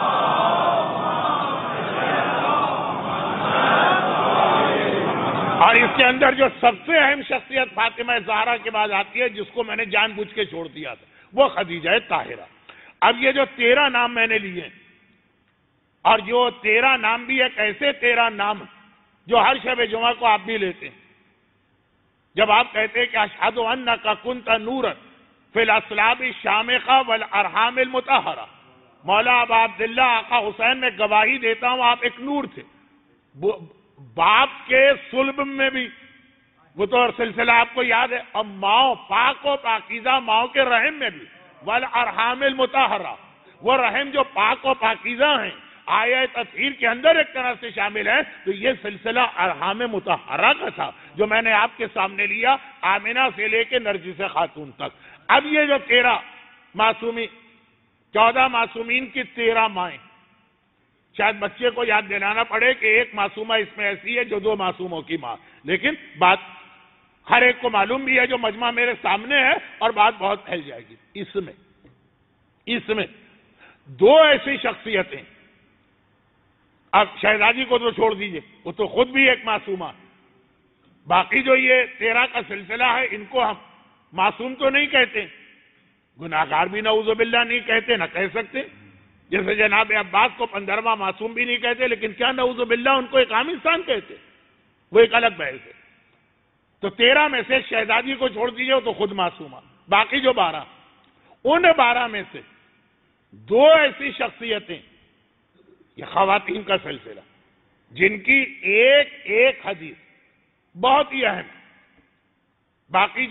اور اس کے اندر جو سب سے اہم شخصیت فاطمہ زہرا کے بعد آتی ہے, جس کو میں نے جان بوجھ کے چھوڑ دیا تھا, وہ خدیجہ طاہرہ. اب یہ جو 13 نام میں نے لیے, اور جو 13 نام بھی ایک ایسے 13 نام جو ہر شب جمعہ کو آپ بھی لیتے ہیں. جب آپ کہتے ہیں کہ اشہد انک کنت نورا فی الاصلاب الشامخہ والارحام المطہرہ, مولا ابا عبداللہ آقا حسین میں گواہی دیتا ہوں آپ ایک نور تھے. باپ کے صلب میں بھی وہ تو سلسلہ آپ کو یاد ہے, اور ماؤں پاک و پاکیزہ ماؤں کے رحم میں بھی, والارحام المطہرہ, وہ رحم جو پاک و پاکیزہ ہیں آیہ تطہیر کے اندر ایک طرح سے شامل ہے. تو یہ سلسلہ ارحام مطہرہ کا تھا جو میں نے آپ کے سامنے لیا, آمنہ سے لے کے نرجس خاتون تک. اب یہ جو 13 معصومی 14 معصومین کی 13 مائیں, شاید بچے کو یاد دلانا پڑے کہ ایک معصومہ اس میں ایسی ہے جو 2 معصوموں کی ماں, لیکن بات ہر ایک کو معلوم بھی ہے جو مجمع میرے سامنے ہے, اور بات بہت پھیل جائے گی. اس میں 2 ایسی شخصیتیں, اب شہزادی کو تو چھوڑ دیجئے, وہ تو خود بھی ایک معصومہ. باقی جو یہ 13 کا سلسلہ ہے ان کو ہم معصوم تو نہیں کہتے, گناہگار بھی نعوذ باللہ نہیں کہتے, نہ کہہ سکتے. جیسے جناب عباس کو 15واں معصوم بھی نہیں کہتے, لیکن کیا نعوذ باللہ ان کو ایک عام انسان کہتے, وہ ایک الگ بحث ہے. تو 13 میں سے شہزادی کو چھوڑ دیجئے, وہ تو خود معصومہ. باقی جو 12, ان 12 میں سے 2 ایسی شخصیتیں, یہ خواتین کا سلسلہ, جن کی ایک حدیث بہت ہی اہم. باقی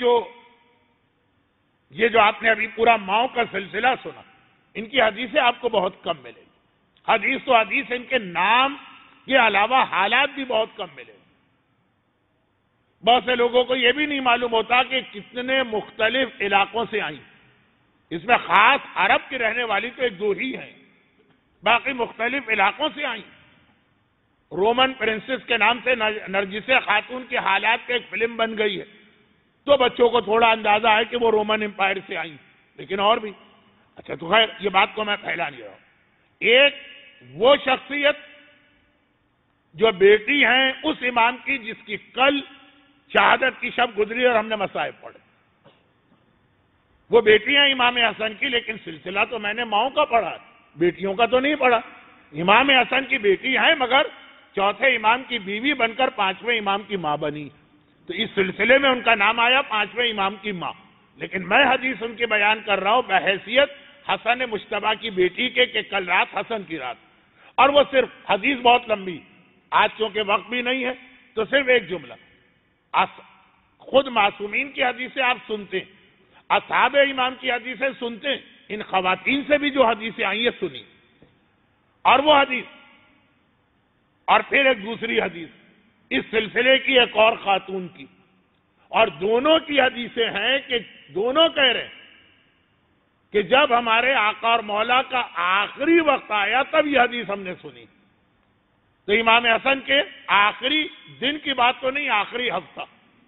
یہ جو آپ نے ابھی پورا ماؤں کا سلسلہ سنا, ان کی حدیثیں آپ کو بہت کم ملے گی. حدیث تو حدیث, ان کے نام کے علاوہ حالات بھی بہت کم ملے گی. بہت سے لوگوں کو یہ بھی نہیں معلوم ہوتا کہ کتنے مختلف علاقوں سے آئیں. اس میں خاص عرب کی رہنے والی تو ایک دو ہی ہیں، باقی مختلف علاقوں سے آئیں. رومن پرنسس کے نام سے نرجس خاتون کے حالات کی ایک فلم بن گئی ہے، تو بچوں کو تھوڑا اندازہ ہے کہ وہ رومن امپائر سے آئیں، لیکن اور بھی. اچھا تو خیر یہ بات کو میں پھیلا نہیں رہا ہوں. ایک وہ شخصیت جو بیٹی ہیں اس امام کی جس کی کل شہادت کی شب گزری اور ہم نے مصائب پڑھے، وہ بیٹیاں امام حسن کی، لیکن سلسلہ تو میں نے ماؤں کا پڑھا، بیٹیوں کا تو نہیں پڑھا. امام حسن کی بیٹی ہیں مگر چوتھے امام کی بیوی بن کر پانچویں امام کی ماں بنی، تو اس سلسلے میں ان کا نام آیا پانچویں امام کی ماں. لیکن میں حدیث ان کی بیان کر رہا ہوں بحیثیت حسن مجتبی کی بیٹی کے کہ کل رات حسن کی رات. اور وہ صرف حدیث بہت لمبی، آج چونکہ وقت بھی نہیں ہے تو صرف ایک جملہ. خود معصومین کی حدیثیں آپ سنتے ہیں، اصحاب امام کی حدیثیں سنتے ہیں، ان خواتین سے بھی جو حدیثیں آئی ہیں سنی، اور وہ حدیث اور پھر ایک دوسری حدیث اس سلسلے کی ایک اور خاتون کی، اور دونوں کی حدیثیں ہیں کہ دونوں کہہ رہے ہیں کہ جب ہمارے آقا اور مولا کا آخری وقت آیا تب یہ حدیث ہم نے سنی. تو امام حسن کے آخری دن کی بات تو نہیں، آخری ہفتہ،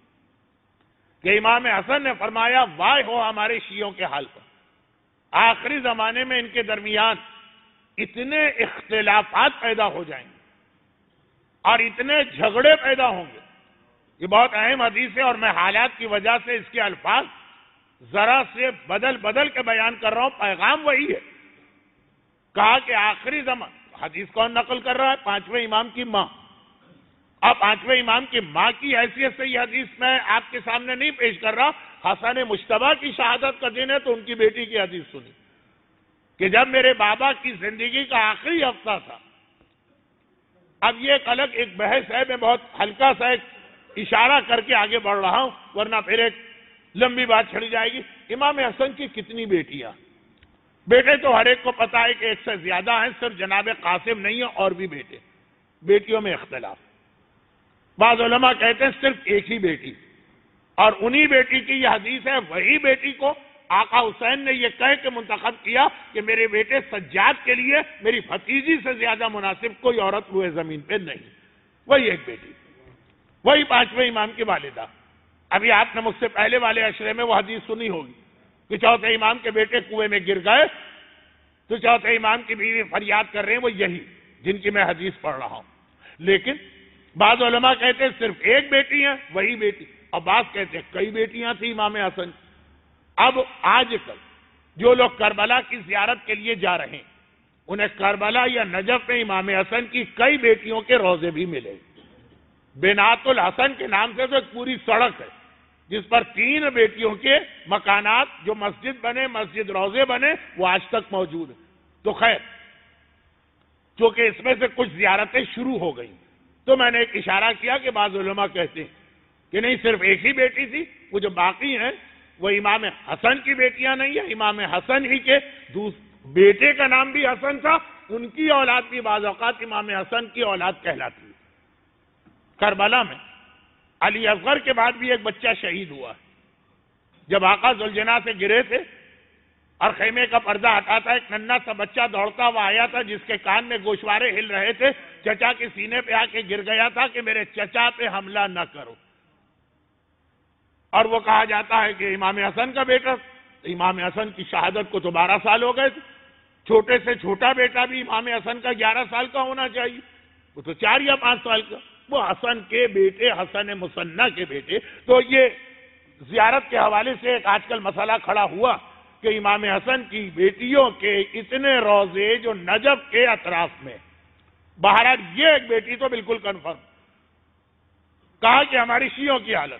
کہ امام حسن نے فرمایا وائے ہو ہمارے شیعوں کے حال پر، آخری زمانے میں ان کے درمیان اتنے اختلافات پیدا ہو جائیں گے اور اتنے جھگڑے پیدا ہوں گے. یہ بہت اہم حدیث ہے اور میں حالات کی وجہ سے اس کے الفاظ ذرا سے بدل کے بیان کر رہا ہوں، پیغام وہی ہے. کہا کہ آخری زمان، حدیث کون نقل کر رہا ہے؟ پانچویں امام کی ماں. اب پانچویں امام کی ماں کی حیثیت سے یہ حدیث میں آپ کے سامنے نہیں پیش کر رہا. حسن مجتبی کی شہادت کا دن ہے تو ان کی بیٹی کی حدیث سنی کہ جب میرے بابا کی زندگی کا آخری ہفتہ تھا. اب یہ ایک الگ ایک بحث ہے، میں بہت ہلکا سا ایک اشارہ کر کے آگے بڑھ رہا ہوں ورنہ پھر ایک لمبی بات چھڑی جائے گی. امام حسن کی کتنی بیٹیاں؟ بیٹے تو ہر ایک کو پتا ہے کہ ایک سے زیادہ ہیں، صرف جناب قاسم نہیں ہے اور بھی بیٹے. بیٹیوں میں اختلاف. بعض علماء کہتے ہیں صرف ایک ہی بیٹی، اور انہی بیٹی کی یہ حدیث ہے. وہی بیٹی کو آقا حسین نے یہ کہہ کے منتخب کیا کہ میرے بیٹے سجاد کے لیے میری بھتیجی سے زیادہ مناسب کوئی عورت روئے زمین پہ نہیں. وہی ایک بیٹی، وہی پانچویں امام کی والدہ. ابھی آپ نے مجھ سے پہلے والے عشرے میں وہ حدیث سنی ہوگی کہ چوتھے امام کے بیٹے کنویں میں گر گئے تو چوتھے امام کی بیوی فریاد کر رہے ہیں، وہ یہی جن کی میں حدیث پڑھ رہا ہوں. لیکن بعض علماء کہتے ہیں صرف ایک بیٹی ہے، وہی بیٹی، اور بعض کہتے ہیں کئی بیٹیاں تھیں امام حسن. اب آج کل جو لوگ کربلا کی زیارت کے لیے جا رہے ہیں انہیں کربلا یا نجف میں امام حسن کی کئی بیٹیوں کے روضے بھی ملے. بنات الحسن کے نام سے تو ایک پوری سڑک ہے جس پر 3 بیٹیوں کے مکانات جو مسجد بنے، مسجد روضے بنے، وہ آج تک موجود ہیں. تو خیر چونکہ اس میں سے کچھ زیارتیں شروع ہو گئیں تو میں نے ایک اشارہ کیا کہ بعض علماء کہتے ہیں کہ نہیں صرف ایک ہی بیٹی تھی، وہ جو باقی ہیں وہ امام حسن کی بیٹیاں نہیں ہیں، امام حسن ہی کے بیٹے کا نام بھی حسن تھا، ان کی اولاد بھی بعض اوقات امام حسن کی اولاد کہلاتی ہے. کربلا میں علی اصغر کے بعد بھی ایک بچہ شہید ہوا. جب آقا ذوالجناح سے گرے تھے اور خیمے کا پردہ ہٹا تھا، ایک ننھا سا بچہ دوڑتا ہوا آیا تھا جس کے کان میں گوشوارے ہل رہے تھے. چچا کے سینے پہ آ کے گر گیا تھا کہ میرے چچا پہ حملہ نہ کرو. اور وہ کہا جاتا ہے کہ امام حسن کا بیٹا. امام حسن کی شہادت کو تو 12 سال ہو گئے تھے. چھوٹے سے چھوٹا بیٹا بھی امام حسن کا 11 سال کا ہونا چاہیے، وہ تو 4 یا 5 سال کا. وہ حسن کے بیٹے، حسن مصنع کے بیٹے. تو یہ زیارت کے حوالے سے ایک آج کل مسئلہ کھڑا ہوا کہ امام حسن کی بیٹیوں کے اتنے روضے جو نجف کے اطراف میں. بہرحال یہ ایک بیٹی تو بالکل کنفرم. کہا کہ ہماری شیعوں کی حالت.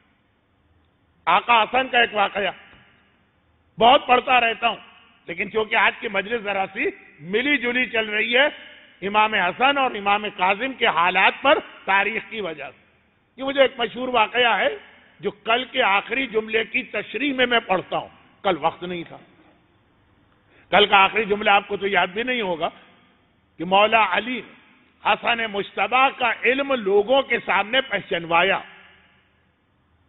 آقا حسن کا ایک واقعہ بہت پڑھتا رہتا ہوں لیکن چونکہ آج کی مجلس ذرا سی ملی جلی چل رہی ہے امام حسن اور امام کاظم کے حالات پر تاریخ کی وجہ سے. یہ مجھے ایک مشہور واقعہ ہے جو کل کے آخری جملے کی تشریح میں پڑھتا ہوں. کل وقت نہیں تھا. کل کا آخری جملہ آپ کو تو یاد بھی نہیں ہوگا کہ مولا علی حسن مجتبی کا علم لوگوں کے سامنے پہچنوایا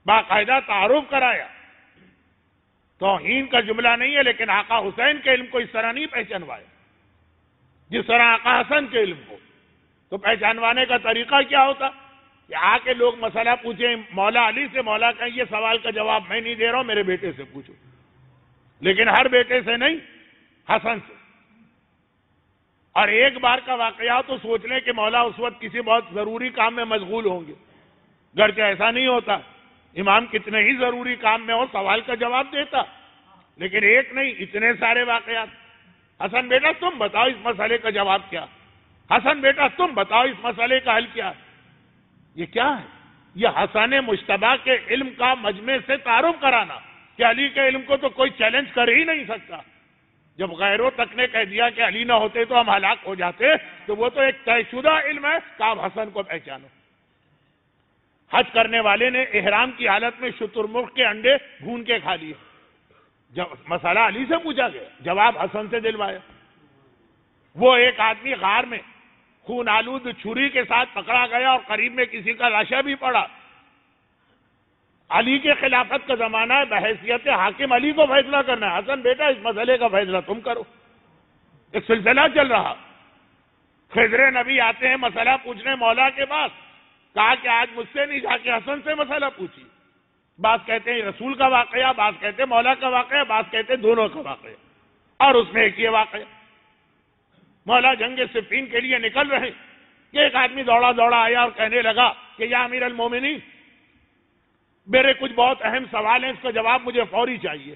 باقاعدہ تعارف کرایا. توہین کا جملہ نہیں ہے، لیکن آقا حسین کے علم کو اس طرح نہیں پہچانوایا جس طرح آقا حسن کے علم کو. تو پہچانوانے کا طریقہ کیا ہوتا کہ آ کے لوگ مسئلہ پوچھیں مولا علی سے، مولا کہیں یہ سوال کا جواب میں نہیں دے رہا ہوں، میرے بیٹے سے پوچھو. لیکن ہر بیٹے سے نہیں، حسن سے. اور ایک بار کا واقعہ تو سوچ لیں کہ مولا اس وقت کسی بہت ضروری کام میں مشغول ہوں گے. گرچہ ایسا نہیں ہوتا، امام کتنے ہی ضروری کام میں ہو سوال کا جواب دیتا، لیکن ایک نہیں اتنے سارے واقعات. حسن بیٹا تم بتاؤ اس مسئلے کا جواب کیا، حسن بیٹا تم بتاؤ اس مسئلے کا حل کیا. یہ کیا ہے؟ یہ حسن مجتبیٰ کے علم کا مجمع سے تعارف کرانا کہ علی کے علم کو تو کوئی چیلنج کر ہی نہیں سکتا. جب غیروں تک نے کہہ دیا کہ علی نہ ہوتے تو ہم ہلاک ہو جاتے، تو وہ تو ایک طے شدہ علم ہے کہ آپ حسن کو پہچانو. حج کرنے والے نے احرام کی حالت میں شتر مرغ کے انڈے بھون کے کھا لیے. جب مسئلہ علی سے پوچھا گیا، جواب حسن سے دلوایا. وہ ایک آدمی غار میں خون آلود چھری کے ساتھ پکڑا گیا اور قریب میں کسی کا لاشا بھی پڑا. علی کے خلافت کا زمانہ ہے، بحیثیت حاکم علی کو فیصلہ کرنا ہے. حسن بیٹا اس مسئلے کا فیصلہ تم کرو. ایک سلسلہ چل رہا. خضر نبی آتے ہیں مسئلہ پوچھنے مولا کے پاس. کہا کہ آج مجھ سے نہیں جا کے حسن سے مسئلہ پوچھی. بعض کہتے ہیں رسول کا واقعہ، بعض کہتے ہیں مولا کا واقعہ، بعض کہتے ہیں دونوں کا واقعہ. اور اس میں ایک یہ واقعہ، مولا جنگ صفین کے لیے نکل رہے کہ ایک آدمی دوڑا دوڑا آیا اور کہنے لگا کہ یا امیر المومنین، میرے کچھ بہت اہم سوال ہیں، اس کا جواب مجھے فوری چاہیے.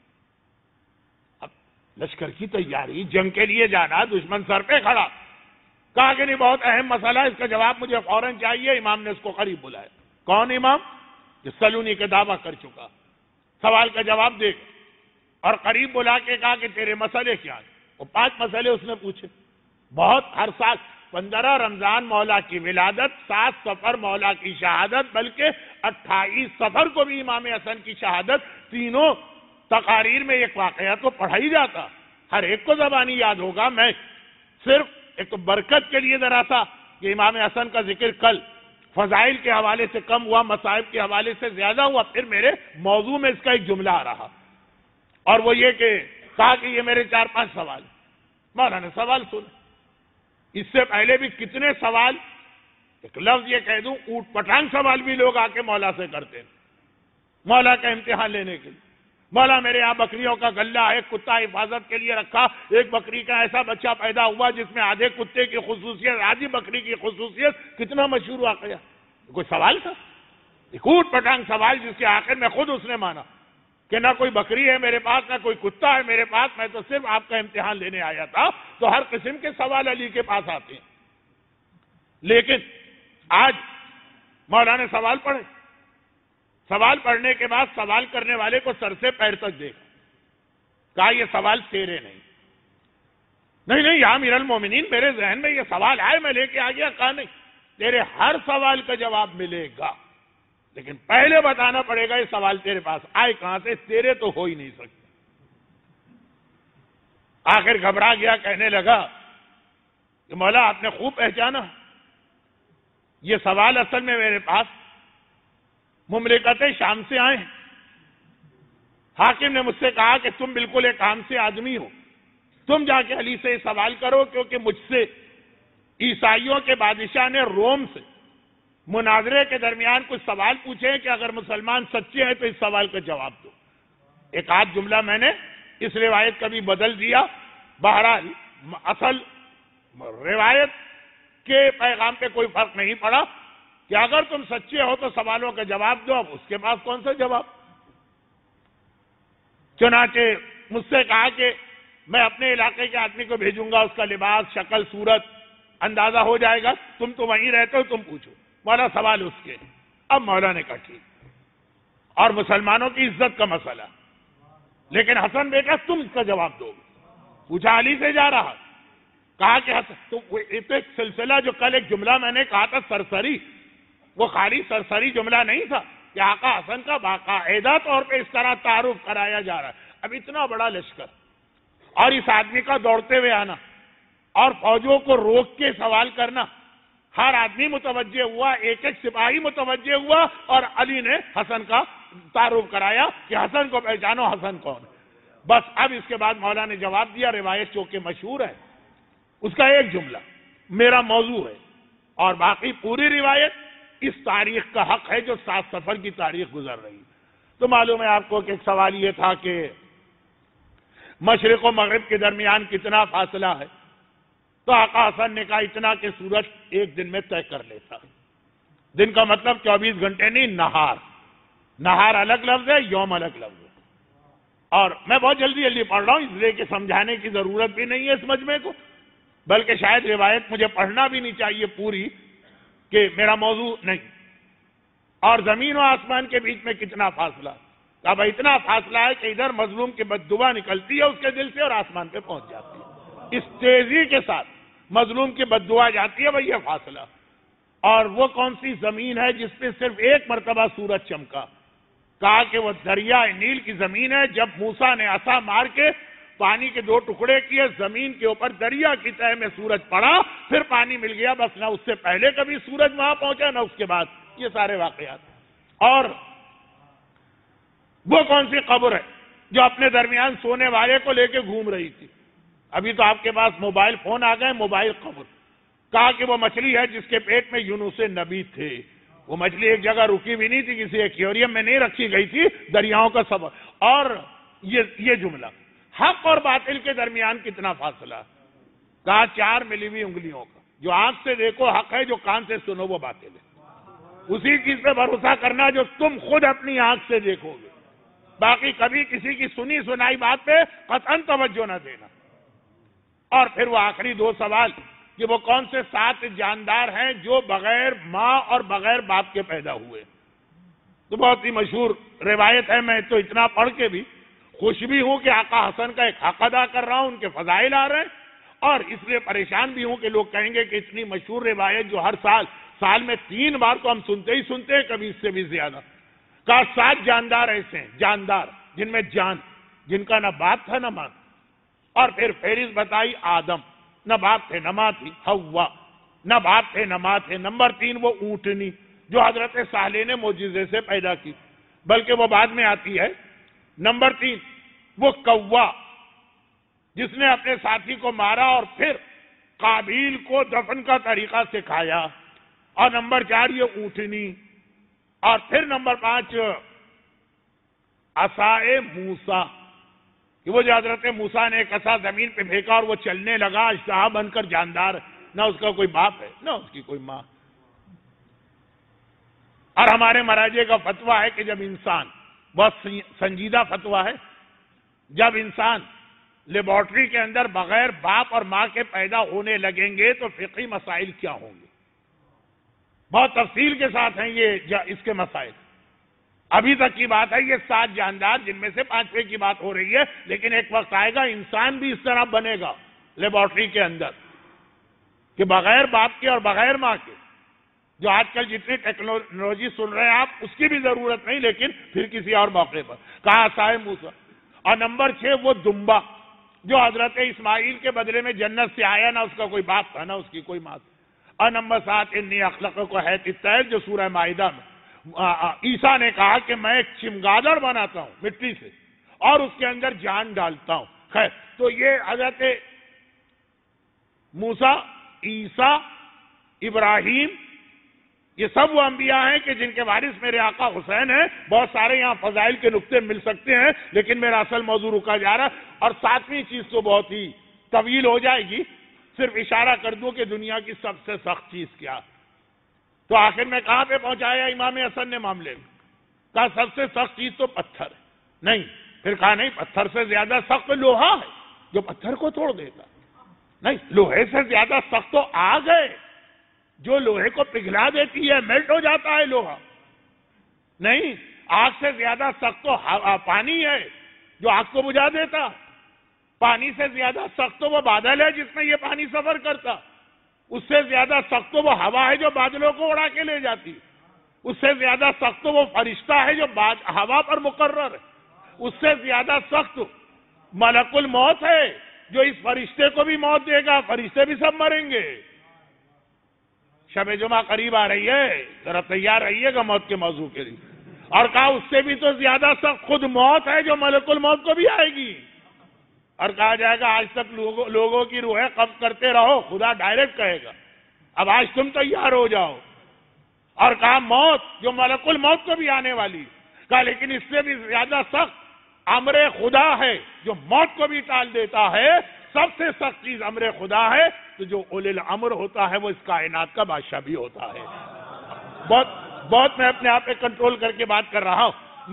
اب لشکر کی تیاری، جنگ کے لیے جانا، دشمن سر پہ کھڑا. کہا کہ نہیں بہت اہم مسئلہ ہے، اس کا جواب مجھے فوراً چاہیے. امام نے اس کو قریب بلایا. کون امام؟ جو سلونی کے دعویٰ کر چکا، سوال کا جواب دے گا. اور قریب بلا کے کہا کہ تیرے مسئلے کیا ہیں؟ وہ 5 مسئلے اس نے پوچھے. بہت ہر سال 15 رمضان مولا کی ولادت، 7 صفر مولا کی شہادت، بلکہ 28 صفر کو بھی امام حسن کی شہادت، تینوں تقاریر میں ایک واقعہ تو پڑھا ہی جاتا، ہر ایک کو زبانی یاد ہوگا. میں صرف ایک برکت کے لیے ذرا تھا کہ امام حسن کا ذکر کل فضائل کے حوالے سے کم ہوا، مصائب کے حوالے سے زیادہ ہوا. پھر میرے موضوع میں اس کا ایک جملہ آ رہا، اور وہ یہ کہ کہا کہ یہ میرے 4-5 سوال. مولا نے سوال سنا. اس سے پہلے بھی کتنے سوال، ایک لفظ یہ کہہ دوں، اوٹ پٹانگ سوال بھی لوگ آ کے مولا سے کرتے ہیں مولا کا امتحان لینے کے لیے. مولا میرے یہاں بکریوں کا گلہ ہے، کتا حفاظت کے لیے رکھا، ایک بکری کا ایسا بچہ پیدا ہوا جس میں آدھے کتے کی خصوصیت، آدھی بکری کی خصوصیت. کتنا مشہور واقعہ. کوئی سوال تھا؟ ایک اوٹ پٹانگ سوال جس کے آخر میں خود اس نے مانا کہ نہ کوئی بکری ہے میرے پاس، نہ کوئی کتا ہے میرے پاس، میں تو صرف آپ کا امتحان لینے آیا تھا. تو ہر قسم کے سوال علی کے پاس آتے ہیں. لیکن آج مولا نے سوال پڑھے. سوال پڑھنے کے بعد سوال کرنے والے کو سر سے پیر تک دیکھا. کہا یہ سوال تیرے نہیں. نہیں یا امیر المومنین، میرے ذہن میں یہ سوال آئے، میں لے کے آ گیا. کہا نہیں، تیرے ہر سوال کا جواب ملے گا، لیکن پہلے بتانا پڑے گا یہ سوال تیرے پاس آئے کہاں سے. تیرے تو ہو ہی نہیں سکتے. آخر گھبرا گیا، کہنے لگا کہ مولا آپ نے خوب پہچانا، یہ سوال اصل میں میرے پاس مملکت شام سے آئے ہیں. حاکم نے مجھ سے کہا کہ تم بالکل ایک عام سے آدمی ہو، تم جا کے علی سے یہ سوال کرو، کیونکہ مجھ سے عیسائیوں کے بادشاہ نے روم سے مناظرے کے درمیان کچھ سوال پوچھے کہ اگر مسلمان سچے ہیں تو اس سوال کا جواب دو. ایک آدھ جملہ میں نے اس روایت کا بھی بدل دیا. بہرحال اصل روایت کے پیغام پہ کوئی فرق نہیں پڑا کہ اگر تم سچے ہو تو سوالوں کا جواب دو. اب اس کے پاس کون سا جواب. چنانچہ مجھ سے کہا کہ میں اپنے علاقے کے آدمی کو بھیجوں گا، اس کا لباس، شکل، صورت اندازہ ہو جائے گا. تم تو وہیں رہتے ہو، تم پوچھو. مولا سوال اس کے. اب مولا نے کہا ٹھیک، اور مسلمانوں کی عزت کا مسئلہ، لیکن حسن بیٹا تم اس کا جواب دو. پوچھا علی سے جا رہا. کہا کہ تو ایک سلسلہ جو کل ایک جملہ میں نے کہا تھا سرسری، وہ خالی سرسری جملہ نہیں تھا کہ آقا حسن کا باقاعدہ طور پہ اس طرح تعارف کرایا جا رہا ہے. اب اتنا بڑا لشکر اور اس آدمی کا دوڑتے ہوئے آنا اور فوجوں کو روک کے سوال کرنا، ہر آدمی متوجہ ہوا، ایک ایک سپاہی متوجہ ہوا، اور علی نے حسن کا تعارف کرایا کہ حسن کو پہچانو، حسن کون ہے۔ بس اب اس کے بعد مولا نے جواب دیا، روایت چونکہ مشہور ہے، اس کا ایک جملہ میرا موضوع ہے، اور باقی پوری روایت اس تاریخ کا حق ہے جو 7 سفر کی تاریخ گزر رہی۔ تو معلوم ہے آپ کو کہ ایک سوال یہ تھا کہ مشرق و مغرب کے درمیان کتنا فاصلہ ہے، تو آقا حسن نے کہا اتنا کہ سورج ایک دن میں طے کر لیتا ہے۔ دن کا مطلب 24 گھنٹے نہیں، نہار، نہار الگ لفظ ہے، یوم الگ لفظ ہے۔ اور میں بہت جلدی پڑھ رہا ہوں اس لیے کہ سمجھانے کی ضرورت بھی نہیں ہے اس مجمع کو، بلکہ شاید روایت مجھے پڑھنا بھی نہیں چاہیے پوری، کہ میرا موضوع نہیں۔ اور زمین و آسمان کے بیچ میں کتنا فاصلہ؟ اب اتنا فاصلہ ہے کہ ادھر مظلوم کی بددعا نکلتی ہے اس کے دل سے اور آسمان پہ پہنچ جاتی ہے، اس تیزی کے ساتھ مظلوم کی بددعا جاتی ہے، بھئی یہ فاصلہ۔ اور وہ کون سی زمین ہے جس پہ صرف ایک مرتبہ سورج چمکا؟ کہا کہ وہ دریائے نیل کی زمین ہے۔ جب موسیٰ نے عصا مار کے پانی کے 2 ٹکڑے کیے، زمین کے اوپر دریا کی تہہ میں سورج پڑا، پھر پانی مل گیا، بس نہ اس سے پہلے کبھی سورج وہاں پہنچا نہ اس کے بعد۔ یہ سارے واقعات۔ اور وہ کون سی قبر ہے جو اپنے درمیان سونے والے کو لے کے گھوم رہی تھی؟ ابھی تو آپ کے پاس موبائل فون آ گئے، موبائل قبر۔ کہا کہ وہ مچھلی ہے جس کے پیٹ میں یونس نبی تھے، وہ مچھلی ایک جگہ رکی بھی نہیں تھی، کسی ایکویریم میں نہیں رکھی گئی تھی، دریاؤں کا سبب۔ اور یہ جملہ، حق اور باطل کے درمیان کتنا فاصلہ؟ کہا 4 ملی ہوئی انگلیوں کا۔ جو آنکھ سے دیکھو حق ہے، جو کان سے سنو وہ باطل ہے۔ اسی چیز پہ بھروسہ کرنا جو تم خود اپنی آنکھ سے دیکھو گے، باقی کبھی کسی کی سنی سنائی بات پہ قطعاً توجہ نہ دینا۔ اور پھر وہ آخری 2 سوال کہ وہ کون سے 7 جاندار ہیں جو بغیر ماں اور بغیر باپ کے پیدا ہوئے؟ تو بہت ہی مشہور روایت ہے، میں تو اتنا پڑھ کے بھی خوش بھی ہوں کہ آقا حسن کا ایک حق ادا کر رہا ہوں، ان کے فضائل آ رہے ہیں، اور اس لیے پریشان بھی ہوں کہ لوگ کہیں گے کہ اتنی مشہور روایت جو ہر سال میں 3 بار تو ہم سنتے ہی سنتے ہیں، کبھی اس سے بھی زیادہ۔ کہا 7 جاندار ایسے ہیں، جاندار جن میں جان، جن کا نہ باپ تھا نہ ماں، اور پھر فہرست بتائی آدم، نہ باپ تھے نہ ماں تھی، حوا، نہ باپ تھے نہ ماں تھے، نمبر 3 وہ اونٹنی جو حضرت صالح نے معجزے سے پیدا کی، بلکہ وہ بعد میں آتی ہے، نمبر 3 وہ کوا جس نے اپنے ساتھی کو مارا اور پھر قابیل کو دفن کا طریقہ سکھایا، اور نمبر 4 یہ اونٹنی، اور پھر نمبر 5 عصائے موسیٰ، کہ وہ جو حضرت موسیٰ نے ایک عصا زمین پہ پھینکا اور وہ چلنے لگا اشتہا بن کر جاندار، نہ اس کا کوئی باپ ہے نہ اس کی کوئی ماں۔ اور ہمارے مراجع کا فتویٰ ہے کہ جب انسان، بہت سنجیدہ فتویٰ ہے، جب انسان لیبارٹری کے اندر بغیر باپ اور ماں کے پیدا ہونے لگیں گے تو فقہی مسائل کیا ہوں گے؟ بہت تفصیل کے ساتھ ہیں یہ اس کے مسائل۔ ابھی تک کی بات ہے یہ 7 جاندار جن میں سے 5ویں کی بات ہو رہی ہے، لیکن ایک وقت آئے گا انسان بھی اس طرح بنے گا لیبارٹری کے اندر کہ بغیر باپ کے اور بغیر ماں کے، جو آج کل جتنی ٹیکنالوجی سن رہے ہیں آپ اس کی بھی ضرورت نہیں، لیکن پھر کسی اور موقع پر۔ کہا عصائے موسیٰ، اور نمبر 6 وہ دمبا جو حضرت اسماعیل کے بدلے میں جنت سے آیا، نہ اس کا کوئی باپ تھا نہ اس کی کوئی ماں تھی، اور نمبر 7 انی اخلقکم حیۃ الطیر جو سورہ مائدہ میں عیسیٰ نے کہا کہ میں ایک چمگادڑ بناتا ہوں مٹی سے اور اس کے اندر جان ڈالتا ہوں۔ خیر، تو یہ حضرت موسیٰ، عیسیٰ، ابراہیم، یہ سب وہ انبیاء ہیں کہ جن کے وارث میرے آقا حسین ہیں۔ بہت سارے یہاں فضائل کے نقطے مل سکتے ہیں، لیکن میرا اصل موضوع رکا جا رہا ہے، اور 7ویں چیز تو بہت ہی طویل ہو جائے گی، صرف اشارہ کر دوں کہ دنیا کی سب سے سخت چیز کیا۔ تو آخر میں کہاں پہ پہنچایا امام حسن نے معاملے میں؟ کہا سب سے سخت چیز تو پتھر ہے۔ نہیں، پھر کہا نہیں، پتھر سے زیادہ سخت لوہا ہے جو پتھر کو توڑ دیتا۔ نہیں، لوہے سے زیادہ سخت تو آگ ہے جو لوہے کو پگھلا دیتی ہے، میلٹ ہو جاتا ہے لوہا۔ نہیں، آگ سے زیادہ سخت تو پانی ہے جو آگ کو بجھا دیتا۔ پانی سے زیادہ سخت تو وہ بادل ہے جس میں یہ پانی سفر کرتا۔ اس سے زیادہ سخت تو وہ ہوا ہے جو بادلوں کو اڑا کے لے جاتی۔ اس سے زیادہ سخت تو وہ فرشتہ ہے جو ہوا پر مقرر ہے۔ اس سے زیادہ سخت ملک الموت ہے جو اس فرشتے کو بھی موت دے گا، فرشتے بھی سب مریں گے۔ شب جمعہ قریب آ رہی ہے، ذرا تیار رہیے گا موت کے موضوع کے لیے. اور کہا اس سے بھی تو زیادہ سخت خود موت ہے جو ملک الموت کو بھی آئے گی. اور کہا جائے گا آج تک لوگوں کی روحیں قبض کرتے رہو، خدا ڈائریکٹ کہے گا اب آج تم تیار ہو جاؤ. اور کہا موت جو ملک الموت کو بھی آنے والی. کہا لیکن اس سے بھی زیادہ سخت امر خدا ہے جو موت کو بھی ٹال دیتا ہے. سب سے سخت چیز امر خدا ہے، تو جو اولی الامر ہوتا ہے وہ اس کائنات کا بادشاہ بھی ہوتا ہے. بہت میں اپنے آپ پہ کنٹرول کر کے بات کر رہا ہوں.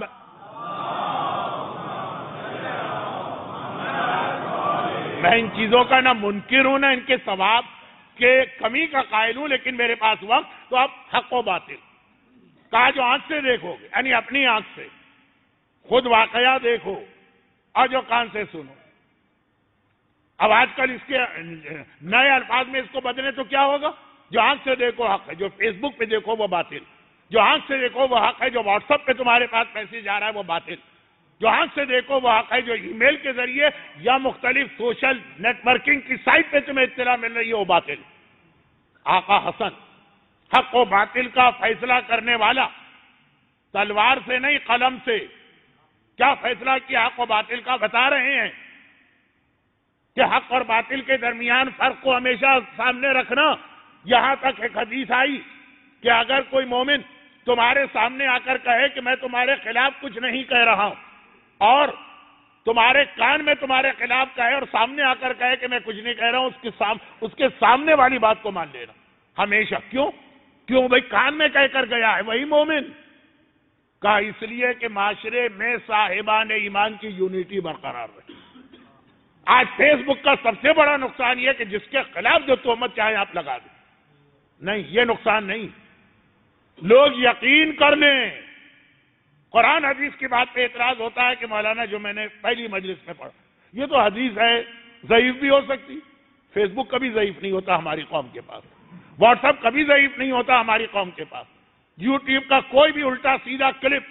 میں ان چیزوں کا نہ منکر ہوں نہ ان کے ثواب کے کمی کا قائل ہوں، لیکن میرے پاس وقت تو اب حق و باطل کہا جو آنکھ سے دیکھو گے، یعنی اپنی آنکھ سے خود واقعہ دیکھو اور جو کان سے سنو. اب آج کل اس کے نئے الفاظ میں اس کو بدلے تو کیا ہوگا؟ جو آنکھ سے دیکھو حق ہے، جو فیس بک پہ دیکھو وہ باطل. جو آنکھ سے دیکھو وہ حق ہے، جو واٹس ایپ پہ تمہارے پاس میسج آ رہا ہے وہ باطل. جو آنکھ سے دیکھو وہ حق ہے، جو ای میل کے ذریعے یا مختلف سوشل نیٹ ورکنگ کی سائٹ پہ تمہیں اطلاع مل رہی ہے وہ باطل. آقا حسن حق و باطل کا فیصلہ کرنے والا تلوار سے نہیں قلم سے کیا فیصلہ کیا حق و باطل کا بتا رہے ہیں کہ حق اور باطل کے درمیان فرق کو ہمیشہ سامنے رکھنا. یہاں تک ایک حدیث آئی کہ اگر کوئی مومن تمہارے سامنے آ کر کہے کہ میں تمہارے خلاف کچھ نہیں کہہ رہا ہوں، اور تمہارے کان میں تمہارے خلاف کہے اور سامنے آ کر کہے کہ میں کچھ نہیں کہہ رہا ہوں، اس کے سامنے والی بات کو مان لینا ہمیشہ. کیوں بھائی کان میں کہہ کر گیا ہے وہی مومن. کہا اس لیے کہ معاشرے میں صاحبان ایمان کی یونٹی برقرار رہے. آج فیس بک کا سب سے بڑا نقصان یہ کہ جس کے خلاف جو تہمت چاہے آپ لگا دیں. نہیں، یہ نقصان نہیں. لوگ یقین کر لیں. قرآن حدیث کی بات پہ اعتراض ہوتا ہے کہ مولانا جو میں نے پہلی مجلس میں پڑھا یہ تو حدیث ہے، ضعیف بھی ہو سکتی. فیس بک کبھی ضعیف نہیں ہوتا ہماری قوم کے پاس، واٹس ایپ کبھی ضعیف نہیں ہوتا ہماری قوم کے پاس، یوٹیوب کا کوئی بھی الٹا سیدھا کلپ.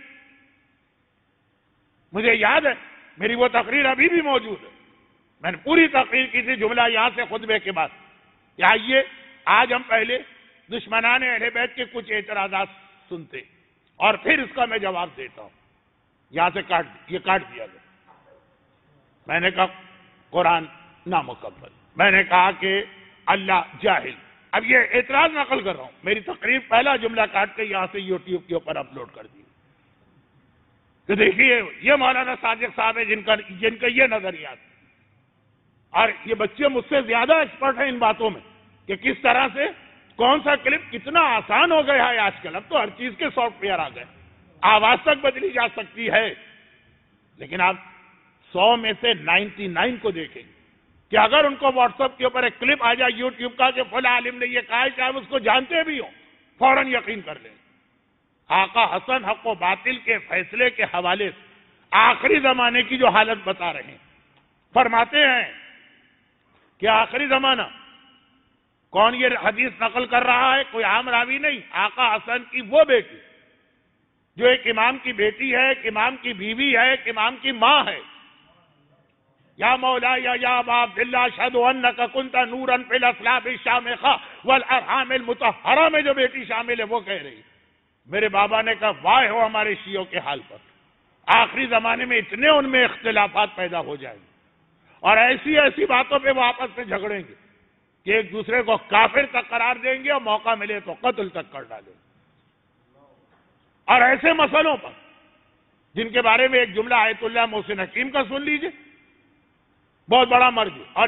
مجھے یاد ہے میری وہ تقریر ابھی بھی موجود ہے، میں نے پوری تقریر کی تھی جملہ یہاں سے خطبے کے بعد کہ آئیے آج ہم پہلے دشمنان اہل بیت کے کچھ اعتراضات سنتے اور پھر اس کا میں جواب دیتا ہوں. یہاں سے کاٹ دیا گیا. میں نے کہا قرآن نامکمل، میں نے کہا کہ اللہ جاہل. اب یہ اعتراض نقل کر رہا ہوں، میری تقریر پہلا جملہ کاٹ کے یہاں سے یوٹیوب کے اوپر اپلوڈ کر دی. تو دیکھیے یہ مولانا صادق صاحب ہے جن کا یہ نظریات، اور یہ بچے مجھ سے زیادہ ایکسپرٹ ہیں ان باتوں میں کہ کس طرح سے کون سا کلپ کتنا آسان ہو گیا ہے آج کل. اب تو ہر چیز کے سافٹ ویئر آ گئے، آواز تک بدلی جا سکتی ہے. لیکن آپ 100 میں سے 99 کو دیکھیں کہ اگر ان کو واٹس ایپ کے اوپر ایک کلپ آ جائے یوٹیوب کا کہ فلاں عالم نے یہ کہا ہے، چاہے اس کو جانتے بھی ہوں، فوراً یقین کر لیں. آقا حسن حق و باطل کے فیصلے کے حوالے سے آخری زمانے کی جو حالت بتا رہے ہیں، فرماتے ہیں کہ آخری زمانہ کون یہ حدیث نقل کر رہا ہے؟ کوئی عام راوی نہیں، آقا حسن کی وہ بیٹی جو ایک امام کی بیٹی ہے، ایک امام کی بیوی ہے، ایک امام کی ماں ہے. یا مولا یا ابا عبداللہ اشہد انک کنت نورا فی الاسلاف الشامخہ والارحام المطہرہ میں جو بیٹی شامل ہے وہ کہہ رہی. میرے بابا نے کہا واہ ہو ہمارے شیعوں کے حال پر. آخری زمانے میں اتنے ان میں اختلافات پیدا ہو جائیں گے اور ایسی باتوں پہ وہ آپس میں جھگڑیں گے کہ ایک دوسرے کو کافر تک قرار دیں گے اور موقع ملے تو قتل تک کر ڈالیں گے. اور ایسے مسئلوں پر جن کے بارے میں ایک جملہ آیت اللہ محسن حکیم کا سن لیجئے، بہت بڑا مرج، اور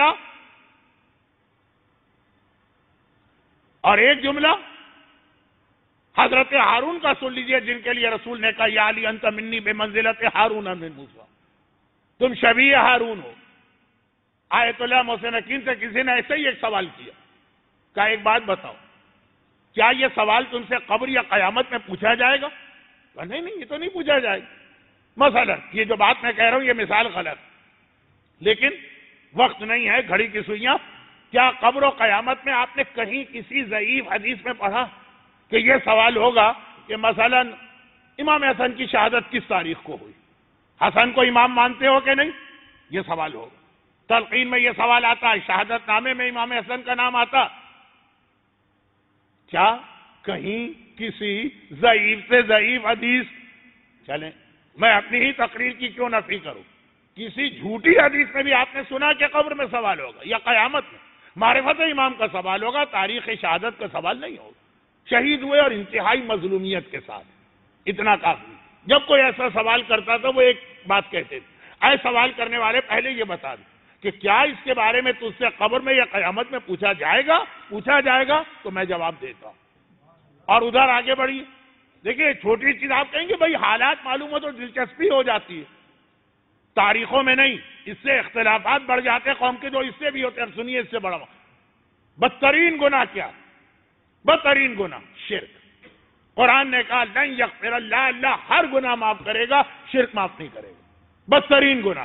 ایک جملہ حضرت ہارون کا سن لیجئے جن کے لیے رسول نے کہا یا علی انت منی بمنزلت ہارون من موسیٰ، تم شبیہ ہارون ہو. آیت اللہ محسن حکیم سے کسی نے ایسے ہی ایک سوال کیا، کہا ایک بات بتاؤ، کیا یہ سوال تم سے قبر یا قیامت میں پوچھا جائے گا؟ کہا نہیں یہ تو نہیں پوچھا جائے گا. مثلا یہ جو بات میں کہہ رہا ہوں یہ مثال غلط، لیکن وقت نہیں ہے، گھڑی کی سوئیاں. کیا قبر و قیامت میں آپ نے کہیں کسی ضعیف حدیث میں پڑھا کہ یہ سوال ہوگا کہ مثلا امام حسن کی شہادت کس تاریخ کو ہوئی؟ حسن کو امام مانتے ہو کہ نہیں؟ یہ سوال ہوگا. تلقین میں یہ سوال آتا ہے، شہادت نامے میں امام حسن کا نام آتا. کیا کہیں کسی ضعیف سے ضعیف حدیث، چلیں میں اپنی ہی تقریر کی کیوں نفی کروں، کسی جھوٹی حدیث میں بھی آپ نے سنا کہ قبر میں سوال ہوگا یا قیامت میں معرفت امام کا سوال ہوگا، تاریخ شہادت کا سوال نہیں ہوگا. شہید ہوئے اور انتہائی مظلومیت کے ساتھ، اتنا کافی. جب کوئی ایسا سوال کرتا تو وہ ایک بات کہتے تھے، اے سوال کرنے والے پہلے یہ بتا دیں کہ کیا اس کے بارے میں تجھ سے قبر میں یا قیامت میں پوچھا جائے گا تو میں جواب دیتا ہوں. اور ادھر آگے بڑھیے. دیکھیے چھوٹی چیز آپ کہیں گے بھائی حالات معلوم ہو تو دلچسپی ہو جاتی ہے، تاریخوں میں نہیں، اس سے اختلافات بڑھ جاتے ہیں قوم کے، جو اس سے بھی ہوتے ہیں. سنیے اس سے بڑا بدترین گناہ کیا؟ بدترین گناہ شرک. قرآن نے کہا لن یغفر اللہ، اللہ ہر گناہ معاف کرے گا، شرک معاف نہیں کرے گا. بدترین گناہ.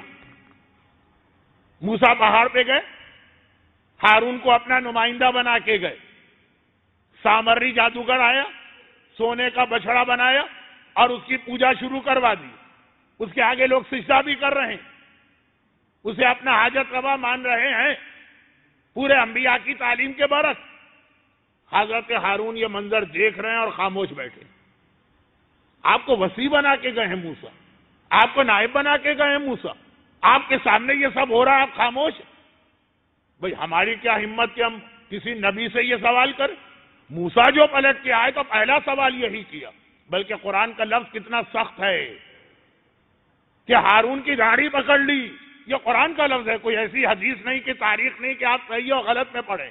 موسیٰ پہاڑ پہ گئے، ہارون کو اپنا نمائندہ بنا کے گئے، سامری جادوگر آیا، سونے کا بچڑا بنایا اور اس کی پوجا شروع کروا دی. اس کے آگے لوگ سجدہ بھی کر رہے ہیں، اسے اپنا حاجت روا مان رہے ہیں، پورے انبیاء کی تعلیم کے برعکس. حضرت ہارون یہ منظر دیکھ رہے ہیں اور خاموش بیٹھے. آپ کو وسیع بنا کے گئے ہیں موسیٰ، آپ کو نائب بنا کے گئے ہیں موسیٰ، آپ کے سامنے یہ سب ہو رہا ہے، آپ خاموش. بھئی ہماری کیا ہمت کہ ہم کسی نبی سے یہ سوال کریں؟ موسیٰ جو پلٹ کے آئے تو پہلا سوال یہی کیا. بلکہ قرآن کا لفظ کتنا سخت ہے کہ ہارون کی داڑھی پکڑ لی. یہ قرآن کا لفظ ہے، کوئی ایسی حدیث نہیں کہ تاریخ نہیں کہ آپ صحیح اور غلط میں پڑھیں.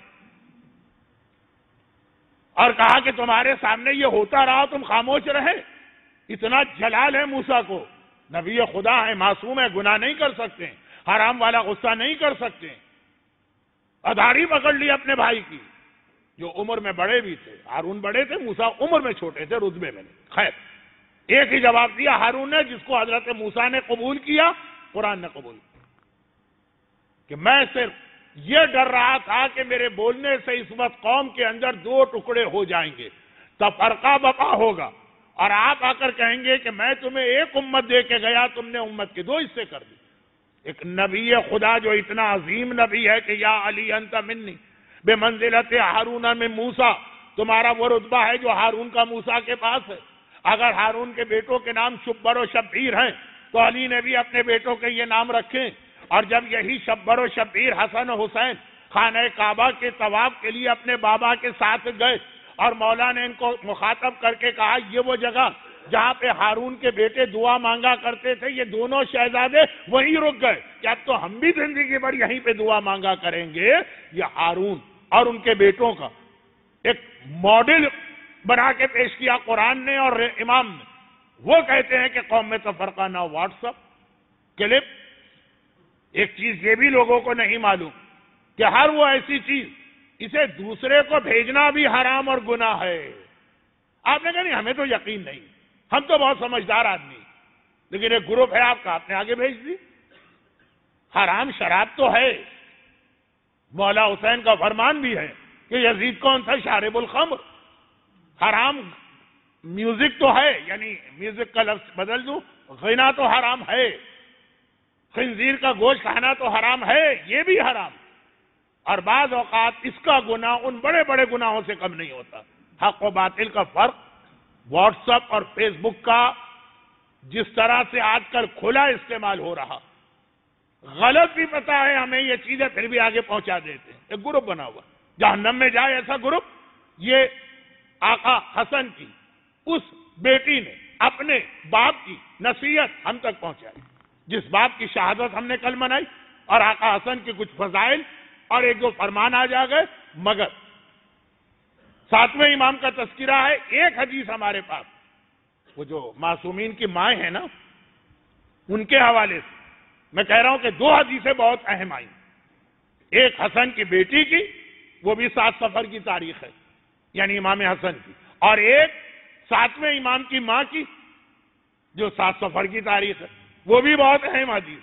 اور کہا کہ تمہارے سامنے یہ ہوتا رہا تم خاموش رہے. اتنا جلال ہے موسیٰ کو، نبی خدا ہے، معصوم ہے، گناہ نہیں کر سکتے، حرام والا غصہ نہیں کر سکتے. داڑھی پکڑ لی اپنے بھائی کی، جو عمر میں بڑے بھی تھے. ہارون بڑے تھے، موسیٰ عمر میں چھوٹے تھے، رتبے میں نہیں. خیر ایک ہی جواب دیا ہارون نے، جس کو حضرت موسیٰ نے قبول کیا، قرآن نے قبول کیا، کہ میں صرف یہ ڈر رہا تھا کہ میرے بولنے سے اس وقت قوم کے اندر دو ٹکڑے ہو جائیں گے، تفرقہ بپا ہوگا، اور آپ آ کر کہیں گے کہ میں تمہیں ایک امت دے کے گیا، تم نے امت کے دو حصے کر دی. ایک نبی خدا جو اتنا عظیم نبی ہے کہ یا علی انت منی بے منزلت ہارون میں موسیٰ، تمہارا وہ رتبہ ہے جو ہارون کا موسیٰ کے پاس ہے. اگر ہارون کے بیٹوں کے نام شبر و شبیر ہیں تو علی نے بھی اپنے بیٹوں کے یہ نام رکھے. اور جب یہی شبر و شبیر حسن و حسین خانہ کعبہ کے طواف کے لیے اپنے بابا کے ساتھ گئے اور مولا نے ان کو مخاطب کر کے کہا یہ وہ جگہ جہاں پہ ہارون کے بیٹے دعا مانگا کرتے تھے، یہ دونوں شہزادے وہیں رک گئے کہ اب تو ہم بھی زندگی بھر یہیں پہ دعا مانگا کریں گے. یہ ہارون اور ان کے بیٹوں کا ایک ماڈل بنا کے پیش کیا قرآن نے اور امام نے. وہ کہتے ہیں کہ قوم میں تفرقہ نہ. WhatsApp clip. ایک چیز یہ بھی لوگوں کو نہیں معلوم کہ ہر وہ ایسی چیز اسے دوسرے کو بھیجنا بھی حرام اور گناہ ہے. آپ نے کہا نہیں ہمیں تو یقین نہیں، ہم تو بہت سمجھدار آدمی، لیکن ایک گروپ ہے آپ کا، آپ نے آگے بھیج دی. حرام شراب تو ہے، مولا حسین کا فرمان بھی ہے کہ یزید کون تھا شارب الخمر. حرام میوزک تو ہے، یعنی میوزک کا لفظ بدل دوں، غنا تو حرام ہے، خنزیر کا گوشت کھانا تو حرام ہے، یہ بھی حرام. اور بعض اوقات اس کا گناہ ان بڑے بڑے گناہوں سے کم نہیں ہوتا. حق و باطل کا فرق واٹس ایپ اور فیس بک کا جس طرح سے آج کل کھلا استعمال ہو رہا، غلط بھی پتا ہے ہمیں یہ چیزیں، پھر بھی آگے پہنچا دیتے ہیں. ایک گروپ بنا ہوا جہنم میں جائے ایسا گروپ. یہ آقا حسن کی اس بیٹی نے اپنے باپ کی نصیحت ہم تک پہنچائی، جس باپ کی شہادت ہم نے کل منائی، اور آقا حسن کے کچھ فضائل اور ایک دو فرمان آ جا گئے. مگر ساتویں امام کا تذکرہ ہے. ایک حدیث ہمارے پاس، وہ جو معصومین کی مائیں ہیں نا، ان کے حوالے سے میں کہہ رہا ہوں کہ دو حدیثیں بہت اہم آئیں. ایک حسن کی بیٹی کی، وہ بھی 7 صفر کی تاریخ ہے، یعنی امام حسن کی، اور ایک 7ویں امام کی ماں کی جو 7 صفر کی تاریخ ہے، وہ بھی بہت اہم حدیث.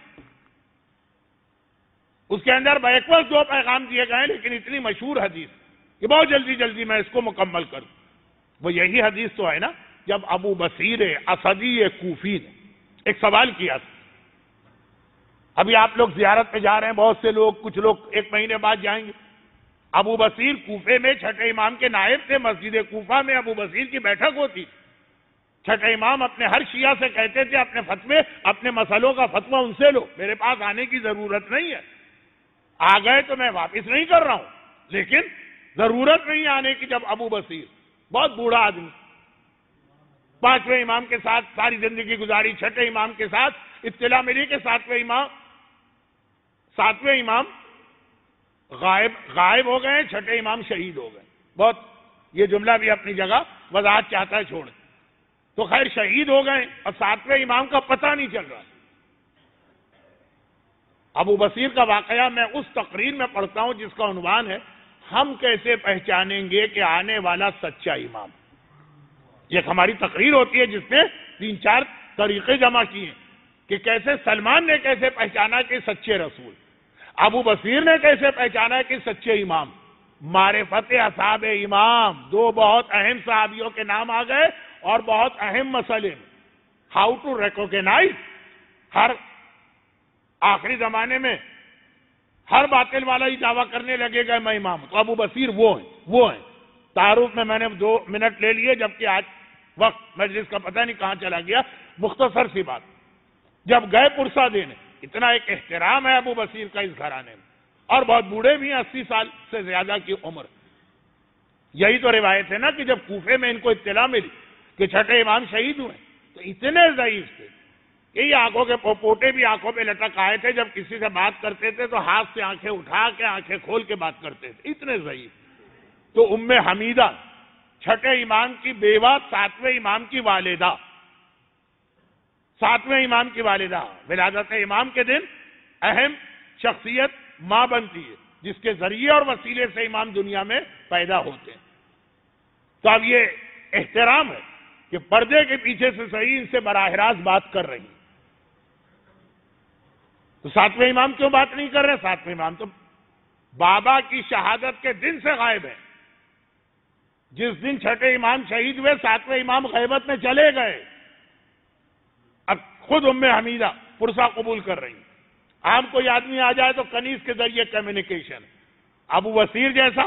اس کے اندر بیکوز 2 پیغام دیے گئے، لیکن اتنی مشہور حدیث کہ بہت جلدی جلدی میں اس کو مکمل کروں. وہ یہی حدیث تو ہے نا جب ابو بصیر اسدی کوفی نے ایک سوال کیا تھا. ابھی آپ لوگ زیارت پہ جا رہے ہیں، بہت سے لوگ، کچھ لوگ 1 مہینے بعد جائیں گے. ابو بصیر کوفے میں چھٹے امام کے نائب تھے، مسجد کوفہ میں ابو بصیر کی بیٹھک ہوتی تھی۔ چھٹے امام اپنے ہر شیعہ سے کہتے تھے اپنے فتوے، اپنے مسئلوں کا فتویٰ ان سے لو، میرے پاس آنے کی ضرورت نہیں ہے، آ گئے تو میں واپس نہیں کر رہا ہوں، لیکن ضرورت نہیں آنے کی۔ جب ابو بصیر بہت بوڑھا آدمی، پانچویں امام کے ساتھ ساری زندگی گزاری، چھٹے امام کے ساتھ اطلاع ملی کہ ساتویں امام غائب ہو گئے، چھٹے امام شہید ہو گئے۔ بہت یہ جملہ بھی اپنی جگہ وضاحت چاہتا ہے چھوڑیں، تو خیر شہید ہو گئے اور ساتویں امام کا پتہ نہیں چل رہا۔ ابو بصیر کا واقعہ میں اس تقریر میں پڑھتا ہوں جس کا عنوان ہے ہم کیسے پہچانیں گے کہ آنے والا سچا امام۔ یہ ہماری تقریر ہوتی ہے جس نے 3-4 طریقے جمع کیے ہیں کہ کیسے سلمان نے کیسے پہچانا کہ سچے رسول، ابو بصیر نے کیسے پہچانا کہ سچے امام۔ معرفت اصحاب امام، 2 بہت اہم صحابیوں کے نام آ گئے اور بہت اہم مسئلے میں ہاؤ ٹو ریکوگنائز۔ ہر آخری زمانے میں ہر باطل والا ہی دعویٰ کرنے لگے گا میں امام ہوں، تو ابو بصیر وہ ہیں۔ تعارف میں نے 2 منٹ لے لیے، جبکہ آج وقت مجلس کا پتہ نہیں کہاں چلا گیا۔ مختصر سی بات، جب گئے پرسہ دینے، اتنا ایک احترام ہے ابو بصیر کا اس گھرانے میں، اور بہت بوڑھے بھی ہیں، 80 سال سے زیادہ کی عمر۔ یہی تو روایت ہے نا کہ جب کوفے میں ان کو اطلاع ملی کہ چھٹے امام شہید ہوئے تو اتنے ضعیف تھے کہ یہ آنکھوں کے پوپوٹے بھی آنکھوں پہ لٹک آئے تھے، جب کسی سے بات کرتے تھے تو ہاتھ سے آنکھیں اٹھا کے آنکھیں کھول کے بات کرتے تھے، اتنے ضعیف۔ تو ام حمیدہ چھٹے امام کی بیوہ، 7ویں امام کی والدہ، 7ویں امام کی والدہ، ولادت امام کے دن اہم شخصیت ماں بنتی ہے جس کے ذریعے اور وسیلے سے امام دنیا میں پیدا ہوتے ہیں۔ تو اب یہ احترام ہے کہ پردے کے پیچھے سے صحیح ان سے براہ راست بات کر رہی ہیں۔ تو 7ویں امام کیوں بات نہیں کر رہے؟ 7ویں امام تو بابا کی شہادت کے دن سے غائب ہے۔ جس دن چھٹے امام شہید ہوئے 7ویں امام غیبت میں چلے گئے۔ اب خود ام حمیدہ پرسہ قبول کر رہی ہیں۔ عام کوئی آدمی آ جائے تو کنیز کے ذریعے کمیونیکیشن، ابو بصیر جیسا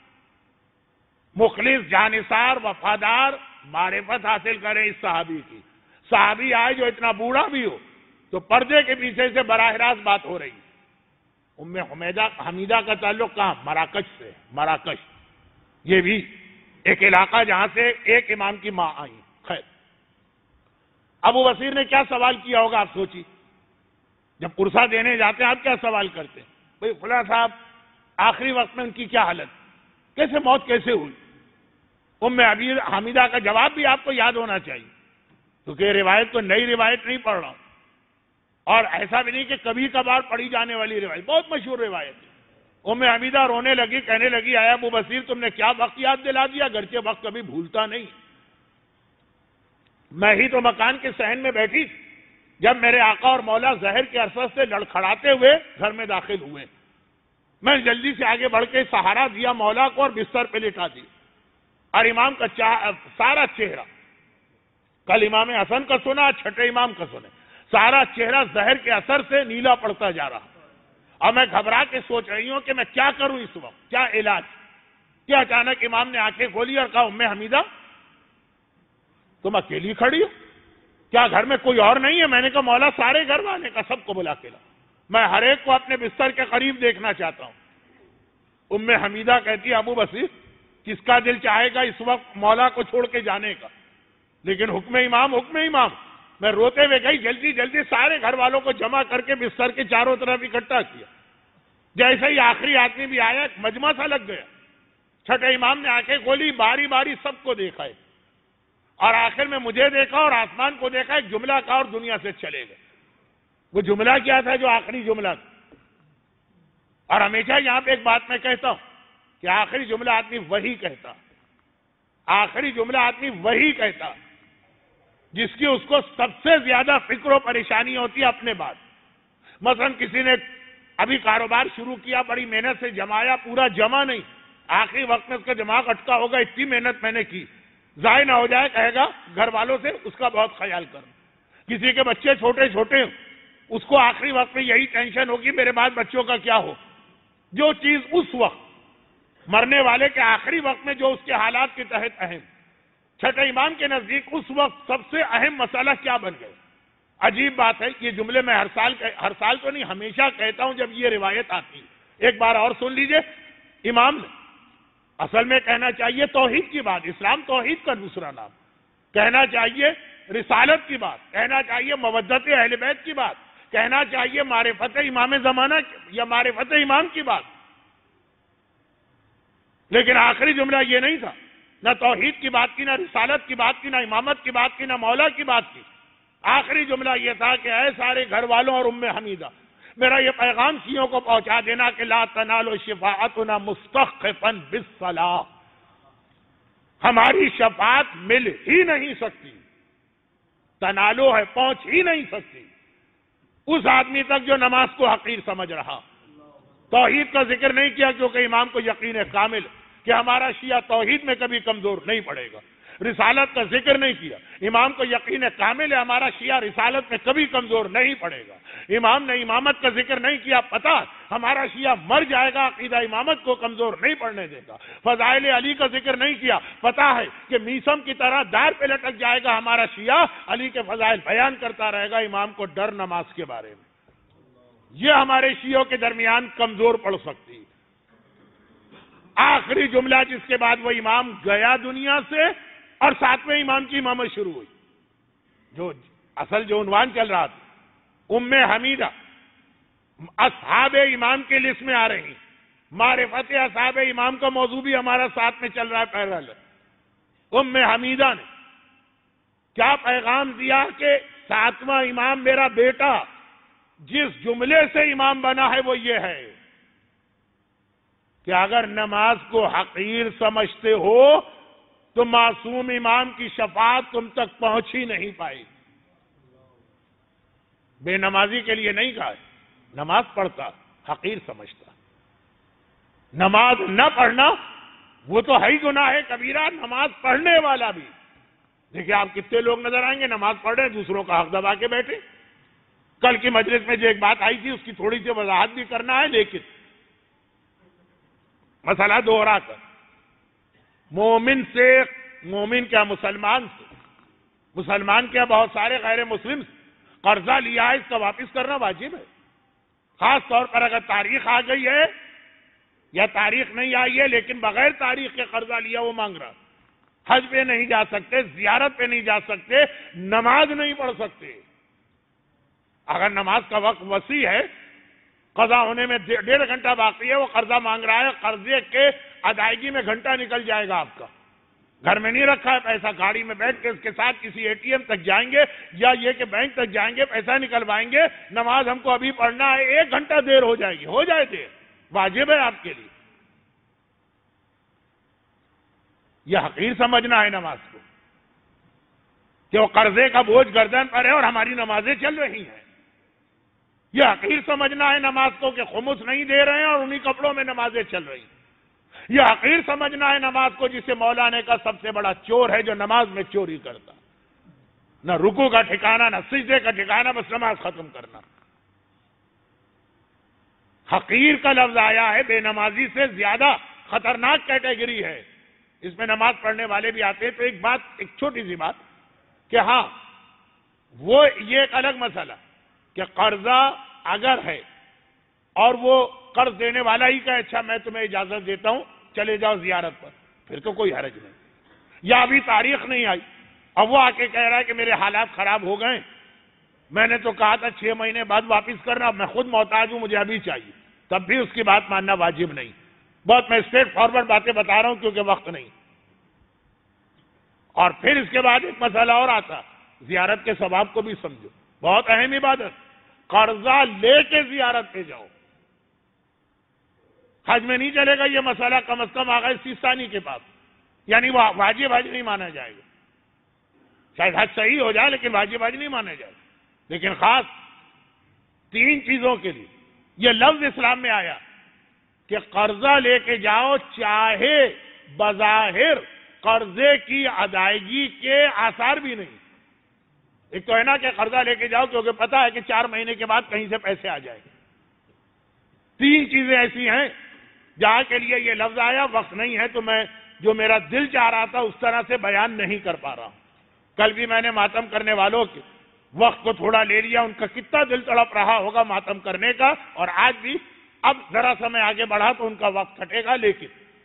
مخلص، جانثار، وفادار معرفت حاصل کرے اس صحابی کی۔ صحابی آئے جو اتنا بوڑھا بھی ہو تو پردے کے پیچھے سے براہ راست بات ہو رہی ہے۔ ام حمیدہ کا تعلق کہاں؟ مراکش سے۔ مراکش یہ بھی ایک علاقہ جہاں سے ایک امام کی ماں آئی۔ خیر، ابو بصیر نے کیا سوال کیا ہوگا آپ سوچیے؟ جب پرسہ دینے جاتے ہیں آپ کیا سوال کرتے ہیں؟ بھئی فلاں صاحب آخری وقت میں ان کی کیا حالت، کیسے موت کیسے ہوئی؟ ام حمیدہ کا جواب بھی آپ کو یاد ہونا چاہیے، کیونکہ یہ روایت تو نئی روایت نہیں پڑھ رہا ہوں، اور ایسا بھی نہیں کہ کبھی کبھار پڑھی جانے والی روایت، بہت مشہور روایت ہے۔ ام حمیدہ رونے لگی، کہنے لگی آیا ابو بصیر تم نے کیا وقت یاد دلا دیا، گرچہ وقت کبھی بھولتا نہیں۔ میں ہی تو مکان کے صحن میں بیٹھی جب میرے آقا اور مولا زہر کے عرصت سے لڑکھڑاتے ہوئے گھر میں داخل ہوئے۔ میں جلدی سے آگے بڑھ کے سہارا دیا مولا کو اور بستر پہ لٹا دی، اور امام کا سارا چہرہ، کل امام حسن کا سنا، چھٹے امام کا سنا، سارا چہرہ زہر کے اثر سے نیلا پڑتا جا رہا، اور میں گھبرا کے سوچ رہی ہوں کہ میں کیا کروں اس وقت، کیا علاج؟ کیا اچانک امام نے آنکھیں کھولی اور کہا ام حمیدہ تم اکیلی کھڑی ہو، کیا گھر میں کوئی اور نہیں ہے؟ میں نے کہا مولا سارے گھر والے کا، سب کو بلا کے لا، میں ہر ایک کو اپنے بستر کے قریب دیکھنا چاہتا ہوں۔ ام حمیدہ کہتی ہے ابو بصیر کس کا دل چاہے گا اس وقت مولا کو چھوڑ کے جانے کا، لیکن حکم امام حکم امام۔ میں روتے ہوئے گئی، جلدی جلدی سارے گھر والوں کو جمع کر کے بستر کے چاروں طرف اکٹھا کیا۔ جیسے ہی آخری آدمی بھی آیا ایک مجمع سا لگ گیا، چھٹے امام نے آنکھیں کھولی، باری باری سب کو دیکھا ہے، اور آخر میں مجھے دیکھا اور آسمان کو دیکھا، ایک جملہ کہا اور دنیا سے چلے گئے۔ وہ جملہ کیا تھا؟ جو آخری جملہ تھا۔ اور ہمیشہ یہاں پہ ایک بات میں کہتا ہوں کہ آخری جملہ آدمی وہی کہتا، آخری جملہ آدمی وہی کہتا جس کی اس کو سب سے زیادہ فکر و پریشانی ہوتی ہے اپنے بعد۔ مثلا کسی نے ابھی کاروبار شروع کیا، بڑی محنت سے جمایا، پورا جمع نہیں، آخری وقت میں اس کا دماغ اٹکا ہوگا اتنی محنت میں نے کی، ضائع نہ ہو جائے، کہے گا گھر والوں سے اس کا بہت خیال کرنا۔ کسی کے بچے چھوٹے چھوٹے اس کو آخری وقت میں یہی ٹینشن ہوگی میرے بعد بچوں کا کیا ہو۔ جو چیز اس وقت مرنے والے کے آخری وقت میں جو اس کے حالات کے تحت اہم، چھٹے امام کے نزدیک اس وقت سب سے اہم مسئلہ کیا بن گئے؟ عجیب بات ہے، یہ جملے میں ہر سال تو نہیں، ہمیشہ کہتا ہوں جب یہ روایت آتی ہے۔ ایک بار اور سن لیجئے، امام نے اصل میں کہنا چاہیے توحید کی بات، اسلام توحید کا دوسرا نام، کہنا چاہیے رسالت کی بات، کہنا چاہیے مودت اہل بیت کی بات، کہنا چاہیے معرفت امام زمانہ یا معرفت امام کی بات، لیکن آخری جملہ یہ نہیں تھا، نہ توحید کی بات کی، نہ رسالت کی بات کی، نہ امامت کی بات کی، نہ مولا کی بات کی۔ آخری جملہ یہ تھا کہ اے سارے گھر والوں اور ام حمیدہ، میرا یہ پیغام شیعوں کو پہنچا دینا کہ لا تنالوا شفاعتنا مستخفا بالصلاۃ، ہماری شفاعت مل ہی نہیں سکتی، تنالو ہے پہنچ ہی نہیں سکتی اس آدمی تک جو نماز کو حقیر سمجھ رہا، توحید کا ذکر نہیں کیا کیونکہ امام کو یقین ہے کامل کہ ہمارا شیعہ توحید میں کبھی کمزور نہیں پڑے گا، رسالت کا ذکر نہیں کیا، امام کو یقین کامل ہے ہمارا شیعہ رسالت میں کبھی کمزور نہیں پڑے گا، امام نے امامت کا ذکر نہیں کیا، پتا ہمارا شیعہ مر جائے گا عقیدہ امامت کو کمزور نہیں پڑنے دے گا، فضائل علی کا ذکر نہیں کیا، پتا ہے کہ میسم کی طرح دار پہ لٹک جائے گا ہمارا شیعہ، علی کے فضائل بیان کرتا رہے گا، امام کو ڈر نماز کے بارے میں، یہ ہمارے شیعوں کے درمیان کمزور پڑ سکتی۔ آخری جملہ جس کے بعد وہ امام گیا دنیا سے اور ساتویں امام کی امامت شروع ہوئی، جو عنوان چل رہا تھا ام حمیدہ اصحاب امام کے لسٹ میں آ رہی، معرفت اصحاب امام کا موضوع بھی ہمارا ساتھ میں چل رہا ہے پیرل۔ ام حمیدہ نے کیا پیغام دیا کہ ساتواں امام میرا بیٹا جس جملے سے امام بنا ہے وہ یہ ہے کہ اگر نماز کو حقیر سمجھتے ہو تو معصوم امام کی شفاعت تم تک پہنچ ہی نہیں پائی۔ بے نمازی کے لیے نہیں کہا، نماز پڑھتا حقیر سمجھتا، نماز نہ پڑھنا وہ تو ہے ہی گناہ کبیرہ، نماز پڑھنے والا بھی۔ دیکھیں آپ کتنے لوگ نظر آئیں گے نماز پڑھ رہے ہیں دوسروں کا حق دبا کے بیٹھے۔ کل کی مجلس میں جو ایک بات آئی تھی اس کی تھوڑی سی وضاحت بھی کرنا ہے، لیکن مسئلہ دوہرا کر، مومن سے، مومن کیا مسلمان سے، مسلمان کیا بہت سارے غیر مسلم سے قرضہ لیا ہے، اس کا واپس کرنا واجب ہے، خاص طور پر اگر تاریخ آ گئی ہے یا تاریخ نہیں آئی ہے لیکن بغیر تاریخ کے قرضہ لیا وہ مانگ رہا، حج پہ نہیں جا سکتے، زیارت پہ نہیں جا سکتے، نماز نہیں پڑھ سکتے۔ اگر نماز کا وقت وسیع ہے، قضا ہونے میں 1.5 گھنٹہ باقی ہے، وہ قرضہ مانگ رہا ہے، قرضے کے ادائیگی میں گھنٹہ نکل جائے گا آپ کا، گھر میں نہیں رکھا ہے پیسہ، گاڑی میں بیٹھ کے اس کے ساتھ کسی اے ٹی ایم تک جائیں گے یا یہ کہ بینک تک جائیں گے، پیسہ نکلوائیں گے، نماز ہم کو ابھی پڑھنا ہے، 1 گھنٹہ دیر ہو جائے گی، ہو جائے دیر، واجب ہے آپ کے لیے۔ یہ حقیر سمجھنا ہے نماز کو کہ وہ قرضے کا بوجھ گردن پر ہے اور ہماری نمازیں چل رہی ہیں، یہ حقیر سمجھنا ہے نماز کو کہ خمس نہیں دے رہے ہیں اور انہی کپڑوں میں نمازیں چل رہی ہیں، یہ حقیر سمجھنا ہے نماز کو جسے مولا نے کا سب سے بڑا چور ہے جو نماز میں چوری کرتا، نہ رکوع کا ٹھکانہ نہ سجدے کا ٹھکانہ، بس نماز ختم کرنا۔ حقیر کا لفظ آیا ہے، بے نمازی سے زیادہ خطرناک کیٹیگری ہے، اس میں نماز پڑھنے والے بھی آتے ہیں۔ تو ایک چھوٹی سی بات کہ ہاں وہ یہ ایک الگ مسئلہ کہ قرضہ اگر ہے اور وہ قرض دینے والا ہی کہ اچھا میں تمہیں اجازت دیتا ہوں چلے جاؤ زیارت پر، پھر تو کوئی حرج نہیں، یا ابھی تاریخ نہیں آئی اب وہ آ کے کہہ رہا ہے کہ میرے حالات خراب ہو گئے، میں نے تو کہا تھا 6 مہینے بعد واپس کرنا، میں خود محتاج ہوں مجھے ابھی چاہیے، تب بھی اس کی بات ماننا واجب نہیں۔ بہت میں اسٹریٹ فارورڈ باتیں بتا رہا ہوں کیونکہ وقت نہیں۔ اور پھر اس کے بعد ایک مسئلہ اور آتا، زیارت کے ثواب کو بھی سمجھو، بہت اہم عبادت، قرضہ لے کے زیارت پہ جاؤ، حج میں نہیں چلے گا یہ مسئلہ، کم از کم آغا سیستانی کے پاس، یعنی وہ واجب حج نہیں مانا جائے گا، شاید حج صحیح ہو جائے لیکن واجب حج نہیں مانا جائے گا، لیکن خاص 3 چیزوں کے لیے یہ لفظ اسلام میں آیا کہ قرضہ لے کے جاؤ، چاہے بظاہر قرضے کی ادائیگی کے آثار بھی نہیں، ایک تو ہے نا کہ قرضہ لے کے جاؤ کیونکہ پتا ہے کہ 4 مہینے کے بعد کہیں سے پیسے آ جائیں گے، 3 چیزیں ایسی ہیں جہاں کے لیے یہ لفظ آیا وقت نہیں ہے تو میں جو میرا دل چاہ رہا تھا اس طرح سے بیان نہیں کر پا رہا ہوں. کل بھی میں نے ماتم کرنے والوں کے وقت کو تھوڑا لے لیا، ان کا کتنا دل تڑپ رہا ہوگا ماتم کرنے کا، اور آج بھی اب ذرا سا میں آگے بڑھا تو ان کا وقت کٹے گا. لیکن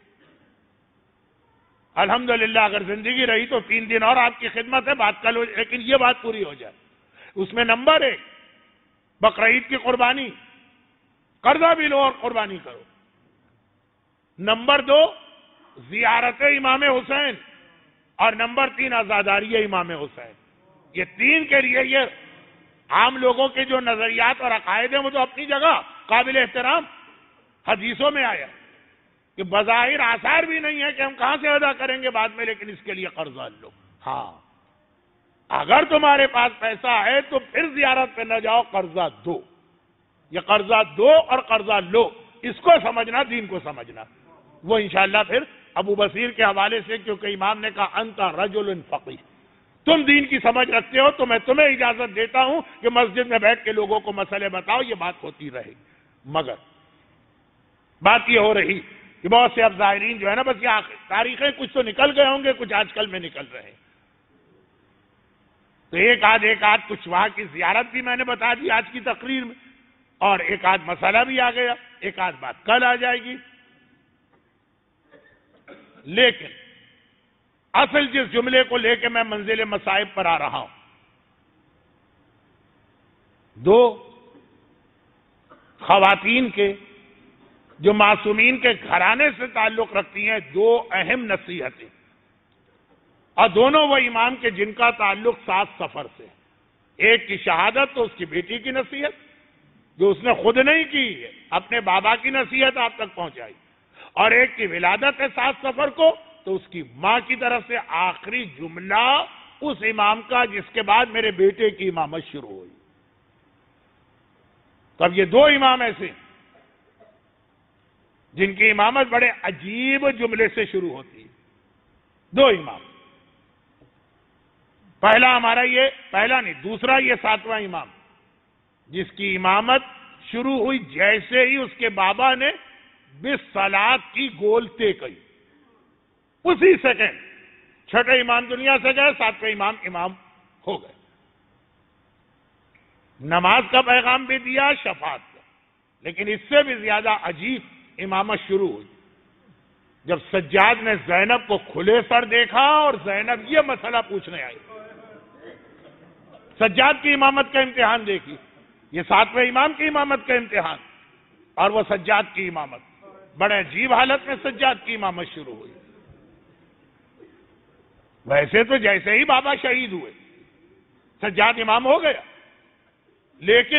الحمدللہ اگر زندگی رہی تو 3 دن اور آپ کی خدمت ہے، بات کل ہو، لیکن یہ بات پوری ہو جائے. اس میں نمبر 1 بقرعید کی قربانی، قرضہ بھی لو اور قربانی کرو. نمبر 2 زیارت امام حسین، اور نمبر 3 عزاداری امام حسین. یہ 3 کے لیے یہ عام لوگوں کے جو نظریات اور عقائد ہیں وہ تو اپنی جگہ قابل احترام، حدیثوں میں آیا کہ بظاہر آثار بھی نہیں ہے کہ ہم کہاں سے ادا کریں گے بعد میں، لیکن اس کے لیے قرضہ لو. ہاں اگر تمہارے پاس پیسہ ہے تو پھر زیارت پہ نہ جاؤ، قرضہ دو. یہ قرضہ دو اور قرضہ لو، اس کو سمجھنا، دین کو سمجھنا. وہ انشاءاللہ پھر ابو بصیر کے حوالے سے، کیونکہ امام نے کہا انت رجل فقیہ، تم دین کی سمجھ رکھتے ہو تو میں تمہیں اجازت دیتا ہوں کہ مسجد میں بیٹھ کے لوگوں کو مسئلے بتاؤ، یہ بات ہوتی رہے. مگر بات یہ ہو رہی کہ بہت سے اب ظاہرین جو ہے نا، بس یہ تاریخیں کچھ تو نکل گئے ہوں گے، کچھ آج کل میں نکل رہے ہیں، تو ایک آدھ کچھ وہاں کی زیارت بھی میں نے بتا دی آج کی تقریر میں، اور ایک آدھ مسئلہ بھی آ گیا، ایک آدھ بات کل آ جائے گی. لیکن اصل جس جملے کو لے کے میں منزل مصائب پر آ رہا ہوں، 2 خواتین کے جو معصومین کے گھرانے سے تعلق رکھتی ہیں 2 اہم نصیحتیں، اور دونوں وہ امام کے جن کا تعلق 7 سفر سے. ایک کی شہادت تو اس کی بیٹی کی نصیحت جو اس نے خود نہیں کی، اپنے بابا کی نصیحت آپ تک پہنچائی، اور ایک کی ولادت ہے 7 سفر کو تو اس کی ماں کی طرف سے آخری جملہ اس امام کا جس کے بعد میرے بیٹے کی امامت شروع ہوئی. تب یہ 2 امام ایسے جن کی امامت بڑے عجیب جملے سے شروع ہوتی ہے. 2 امام، پہلا ہمارا یہ، پہلا نہیں دوسرا یہ 7واں امام جس کی امامت شروع ہوئی جیسے ہی اس کے بابا نے بالصلاۃ کی گولتے کہی، اسی سیکنڈ 6ٹھے امام دنیا سے گئے، 7ویں امام ہو گئے. نماز کا پیغام بھی دیا، شفاعت کا. لیکن اس سے بھی زیادہ عجیب امامت شروع ہوئی جب سجاد نے زینب کو کھلے سر دیکھا اور زینب یہ مسئلہ پوچھنے آئی. سجاد کی امامت کا امتحان دیکھی، یہ 7ویں امام کی امامت کا امتحان، اور وہ سجاد کی امامت. بڑے عجیب حالت میں سجاد کی امامت شروع ہوئی. ویسے تو جیسے ہی بابا شہید ہوئے سجاد امام ہو گیا، لیکن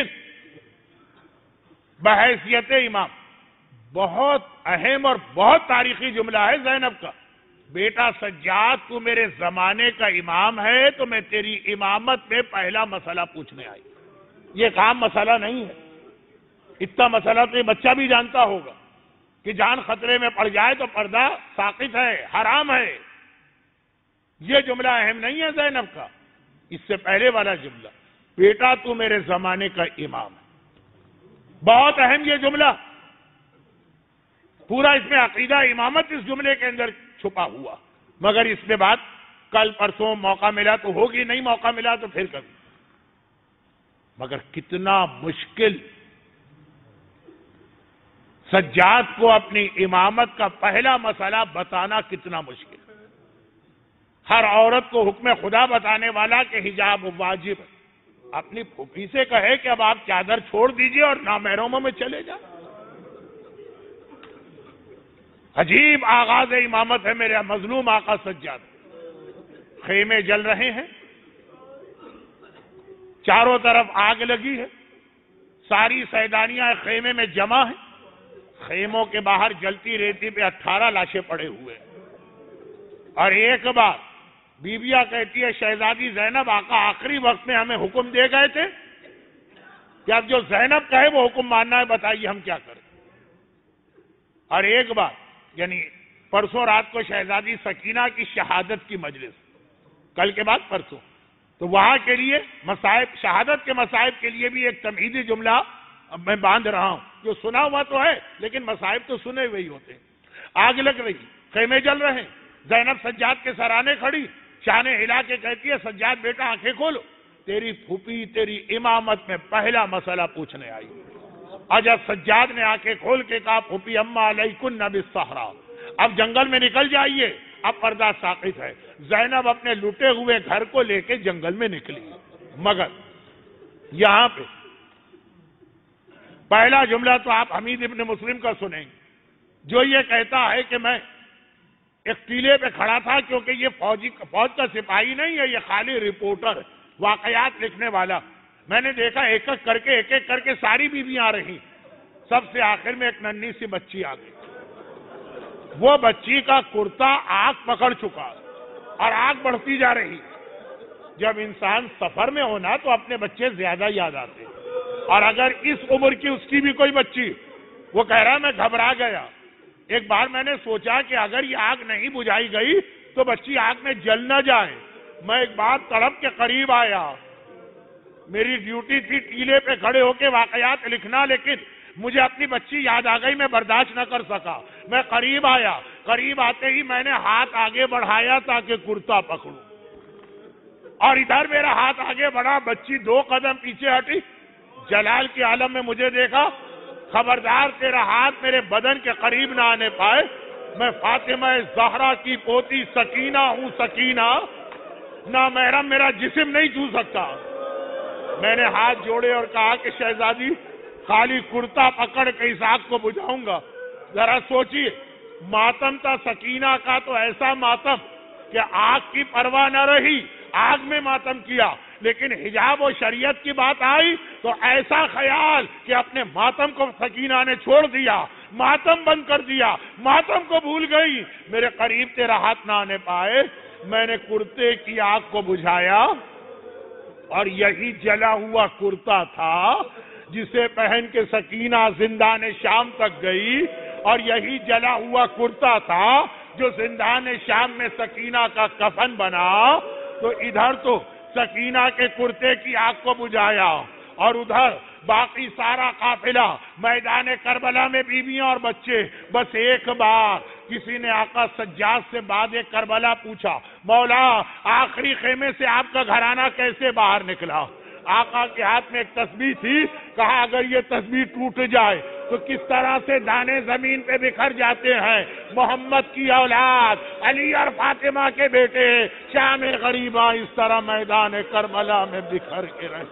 بحیثیت امام بہت اہم اور بہت تاریخی جملہ ہے زینب کا، بیٹا سجاد تو میرے زمانے کا امام ہے تو میں تیری امامت میں پہلا مسئلہ پوچھنے آئی. یہ کام مسئلہ نہیں ہے، اتنا مسئلہ تو یہ بچہ بھی جانتا ہوگا کہ جان خطرے میں پڑ جائے تو پردہ ساقط ہے، حرام ہے. یہ جملہ اہم نہیں ہے زینب کا. اس سے پہلے والا جملہ بیٹا تو میرے زمانے کا امام ہے، بہت اہم یہ جملہ. پورا اس میں عقیدہ امامت اس جملے کے اندر چھپا ہوا، مگر اس میں بات کل پرسوں موقع ملا تو ہوگی، نہیں موقع ملا تو پھر کبھی. مگر کتنا مشکل، سجاد کو اپنی امامت کا پہلا مسئلہ بتانا کتنا مشکل. ہر عورت کو حکم خدا بتانے والا کہ حجاب واجب ہے، اپنی پھوپھی سے کہے کہ اب آپ چادر چھوڑ دیجئے اور نامحرموں میں چلے جائیں. عجیب آغاز امامت ہے میرے مظلوم آقا سجاد. خیمے جل رہے ہیں، چاروں طرف آگ لگی ہے، ساری سیدانیاں خیمے میں جمع ہیں. خیموں کے باہر جلتی ریتی پہ 18 لاشیں پڑے ہوئے ہیں. اور ایک بار بیبیاں کہتی ہے شہزادی زینب آقا آخری وقت میں ہمیں حکم دے گئے تھے کہ اب جو زینب کہے وہ حکم ماننا ہے، بتائیے ہم کیا کریں. اور ایک بار یعنی پرسوں رات کو شہزادی سکینہ کی شہادت کی مجلس، کل کے بعد پرسوں، تو وہاں کے لیے مصائب، شہادت کے مصائب کے لیے بھی ایک تمہیدی جملہ میں باندھ رہا ہوں. جو سنا ہوا تو ہے لیکن مصائب تو سنے ہوئے ہی ہوتے ہیں. آگ لگ رہی، خیمے جل رہے ہیں، زینب سجاد کے سرانے کھڑی، شاہ نے ہلا کے کہتی ہے سجاد بیٹا آنکھیں کھولو، تیری پھوپھی تیری امامت میں پہلا مسئلہ پوچھنے آئی. جب سجاد نے آنکھیں کھول کے کہا پھوپھی اما علیکن بالصحراء، اب جنگل میں نکل جائیے، اب پردہ ساقط ہے. زینب اپنے لٹے ہوئے گھر کو لے کے جنگل میں نکلی. مگر یہاں پہ پہلا جملہ تو آپ حمید ابن مسلم کا سنیں گے، جو یہ کہتا ہے کہ میں ایک ٹیلے پہ کھڑا تھا، کیونکہ یہ فوج کا سپاہی نہیں ہے، یہ خالی رپورٹر ہے، واقعات لکھنے والا. میں نے دیکھا ایک ایک کر کے ساری بیویاں آ رہی، سب سے آخر میں ایک ننھی سی بچی آ گئی. وہ بچی کا کرتا آگ پکڑ چکا اور آگ بڑھتی جا رہی. جب انسان سفر میں ہونا تو اپنے بچے زیادہ یاد آتے ہیں، اور اگر اس عمر کی اس کی بھی کوئی بچی، وہ کہہ رہا میں گھبرا گیا. ایک بار میں نے سوچا کہ اگر یہ آگ نہیں بجھائی گئی تو بچی آگ میں جل نہ جائے. میں ایک بار تڑپ کے قریب آیا، میری ڈیوٹی تھی ٹیلے پہ کھڑے ہو کے واقعات لکھنا، لیکن مجھے اپنی بچی یاد آ گئی، میں برداشت نہ کر سکا. میں قریب آیا، قریب آتے ہی میں نے ہاتھ آگے بڑھایا تاکہ کرتا پکڑوں، اور ادھر میرا ہاتھ آگے بڑھا، بچی 2 قدم پیچھے ہٹی. جلال کے عالم میں مجھے دیکھا، خبردار تیرا ہاتھ میرے بدن کے قریب نہ آنے پائے. میں فاطمہ زہرا کی پوتی سکینہ ہوں، سکینہ نامحرم میرا جسم نہیں چھو سکتا. میں نے ہاتھ جوڑے اور کہا کہ شہزادی خالی کرتا پکڑ کے اس آگ کو بجھاؤں گا. ذرا سوچیے، ماتم تھا سکینہ کا تو ایسا ماتم کہ آگ کی پرواہ نہ رہی، آگ میں ماتم کیا. لیکن حجاب و شریعت کی بات آئی تو ایسا خیال کہ اپنے ماتم کو سکینہ نے چھوڑ دیا، ماتم بند کر دیا، ماتم کو بھول گئی. میرے قریب تیرا ہاتھ نہ آنے پائے. میں نے کرتے کی آگ کو بجھایا، اور یہی جلا ہوا کرتا تھا جسے پہن کے سکینہ زندان شام تک گئی، اور یہی جلا ہوا کرتا تھا جو زندان شام میں سکینہ کا کفن بنا. تو ادھر تو سکینہ کے کرتے کی آگ کو بجھایا، اور ادھر باقی سارا قافلہ میدان کربلا میں بیویاں اور بچے. بس ایک بار کسی نے آقا سجاد سے بعد کربلا پوچھا، مولا آخری خیمے سے آپ کا گھرانہ کیسے باہر نکلا؟ آقا کے ہاتھ میں ایک تسبیح تھی، کہا اگر یہ تسبیح ٹوٹ جائے تو کس طرح سے دانے زمین پہ بکھر جاتے ہیں. محمد کی اولاد علی اور فاطمہ کے بیٹے شام غریباں اس طرح میدان کربلا میں بکھر کے رہے.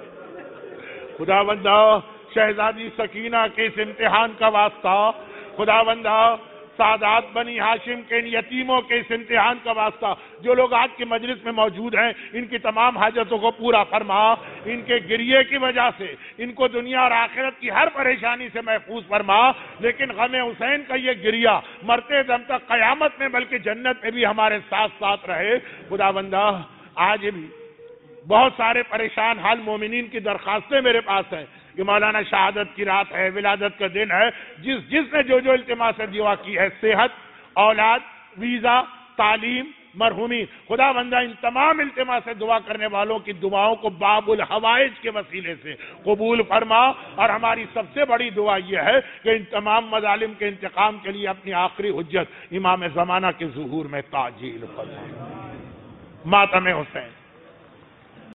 خداوندہ شہزادی سکینہ کے اس امتحان کا واسطہ، خداوندہ سادات بنی ہاشم کے ان یتیموں کے اس امتحان کا واسطہ، جو لوگ آج کی مجلس میں موجود ہیں، ان کی تمام حاجتوں کو پورا فرما. ان کے گریے کی وجہ سے ان کو دنیا اور آخرت کی ہر پریشانی سے محفوظ فرما. لیکن غم حسین کا یہ گریہ مرتے دم تک قیامت میں بلکہ جنت میں بھی ہمارے ساتھ ساتھ رہے. خداوندہ آج بھی بہت سارے پریشان حال مومنین کی درخواستیں میرے پاس ہیں کہ مولانا شہادت کی رات ہے، ولادت کا دن ہے، جس نے جو التماس سے دعا کی ہے، صحت، اولاد، ویزا، تعلیم، مرحومی، خداوندہ ان تمام التماس سے دعا کرنے والوں کی دعاؤں کو باب الحوائج کے وسیلے سے قبول فرما. اور ہماری سب سے بڑی دعا یہ ہے کہ ان تمام مظالم کے انتقام کے لیے اپنی آخری حجت امام زمانہ کے ظہور میں تعجیل فرما. ماتم حسین.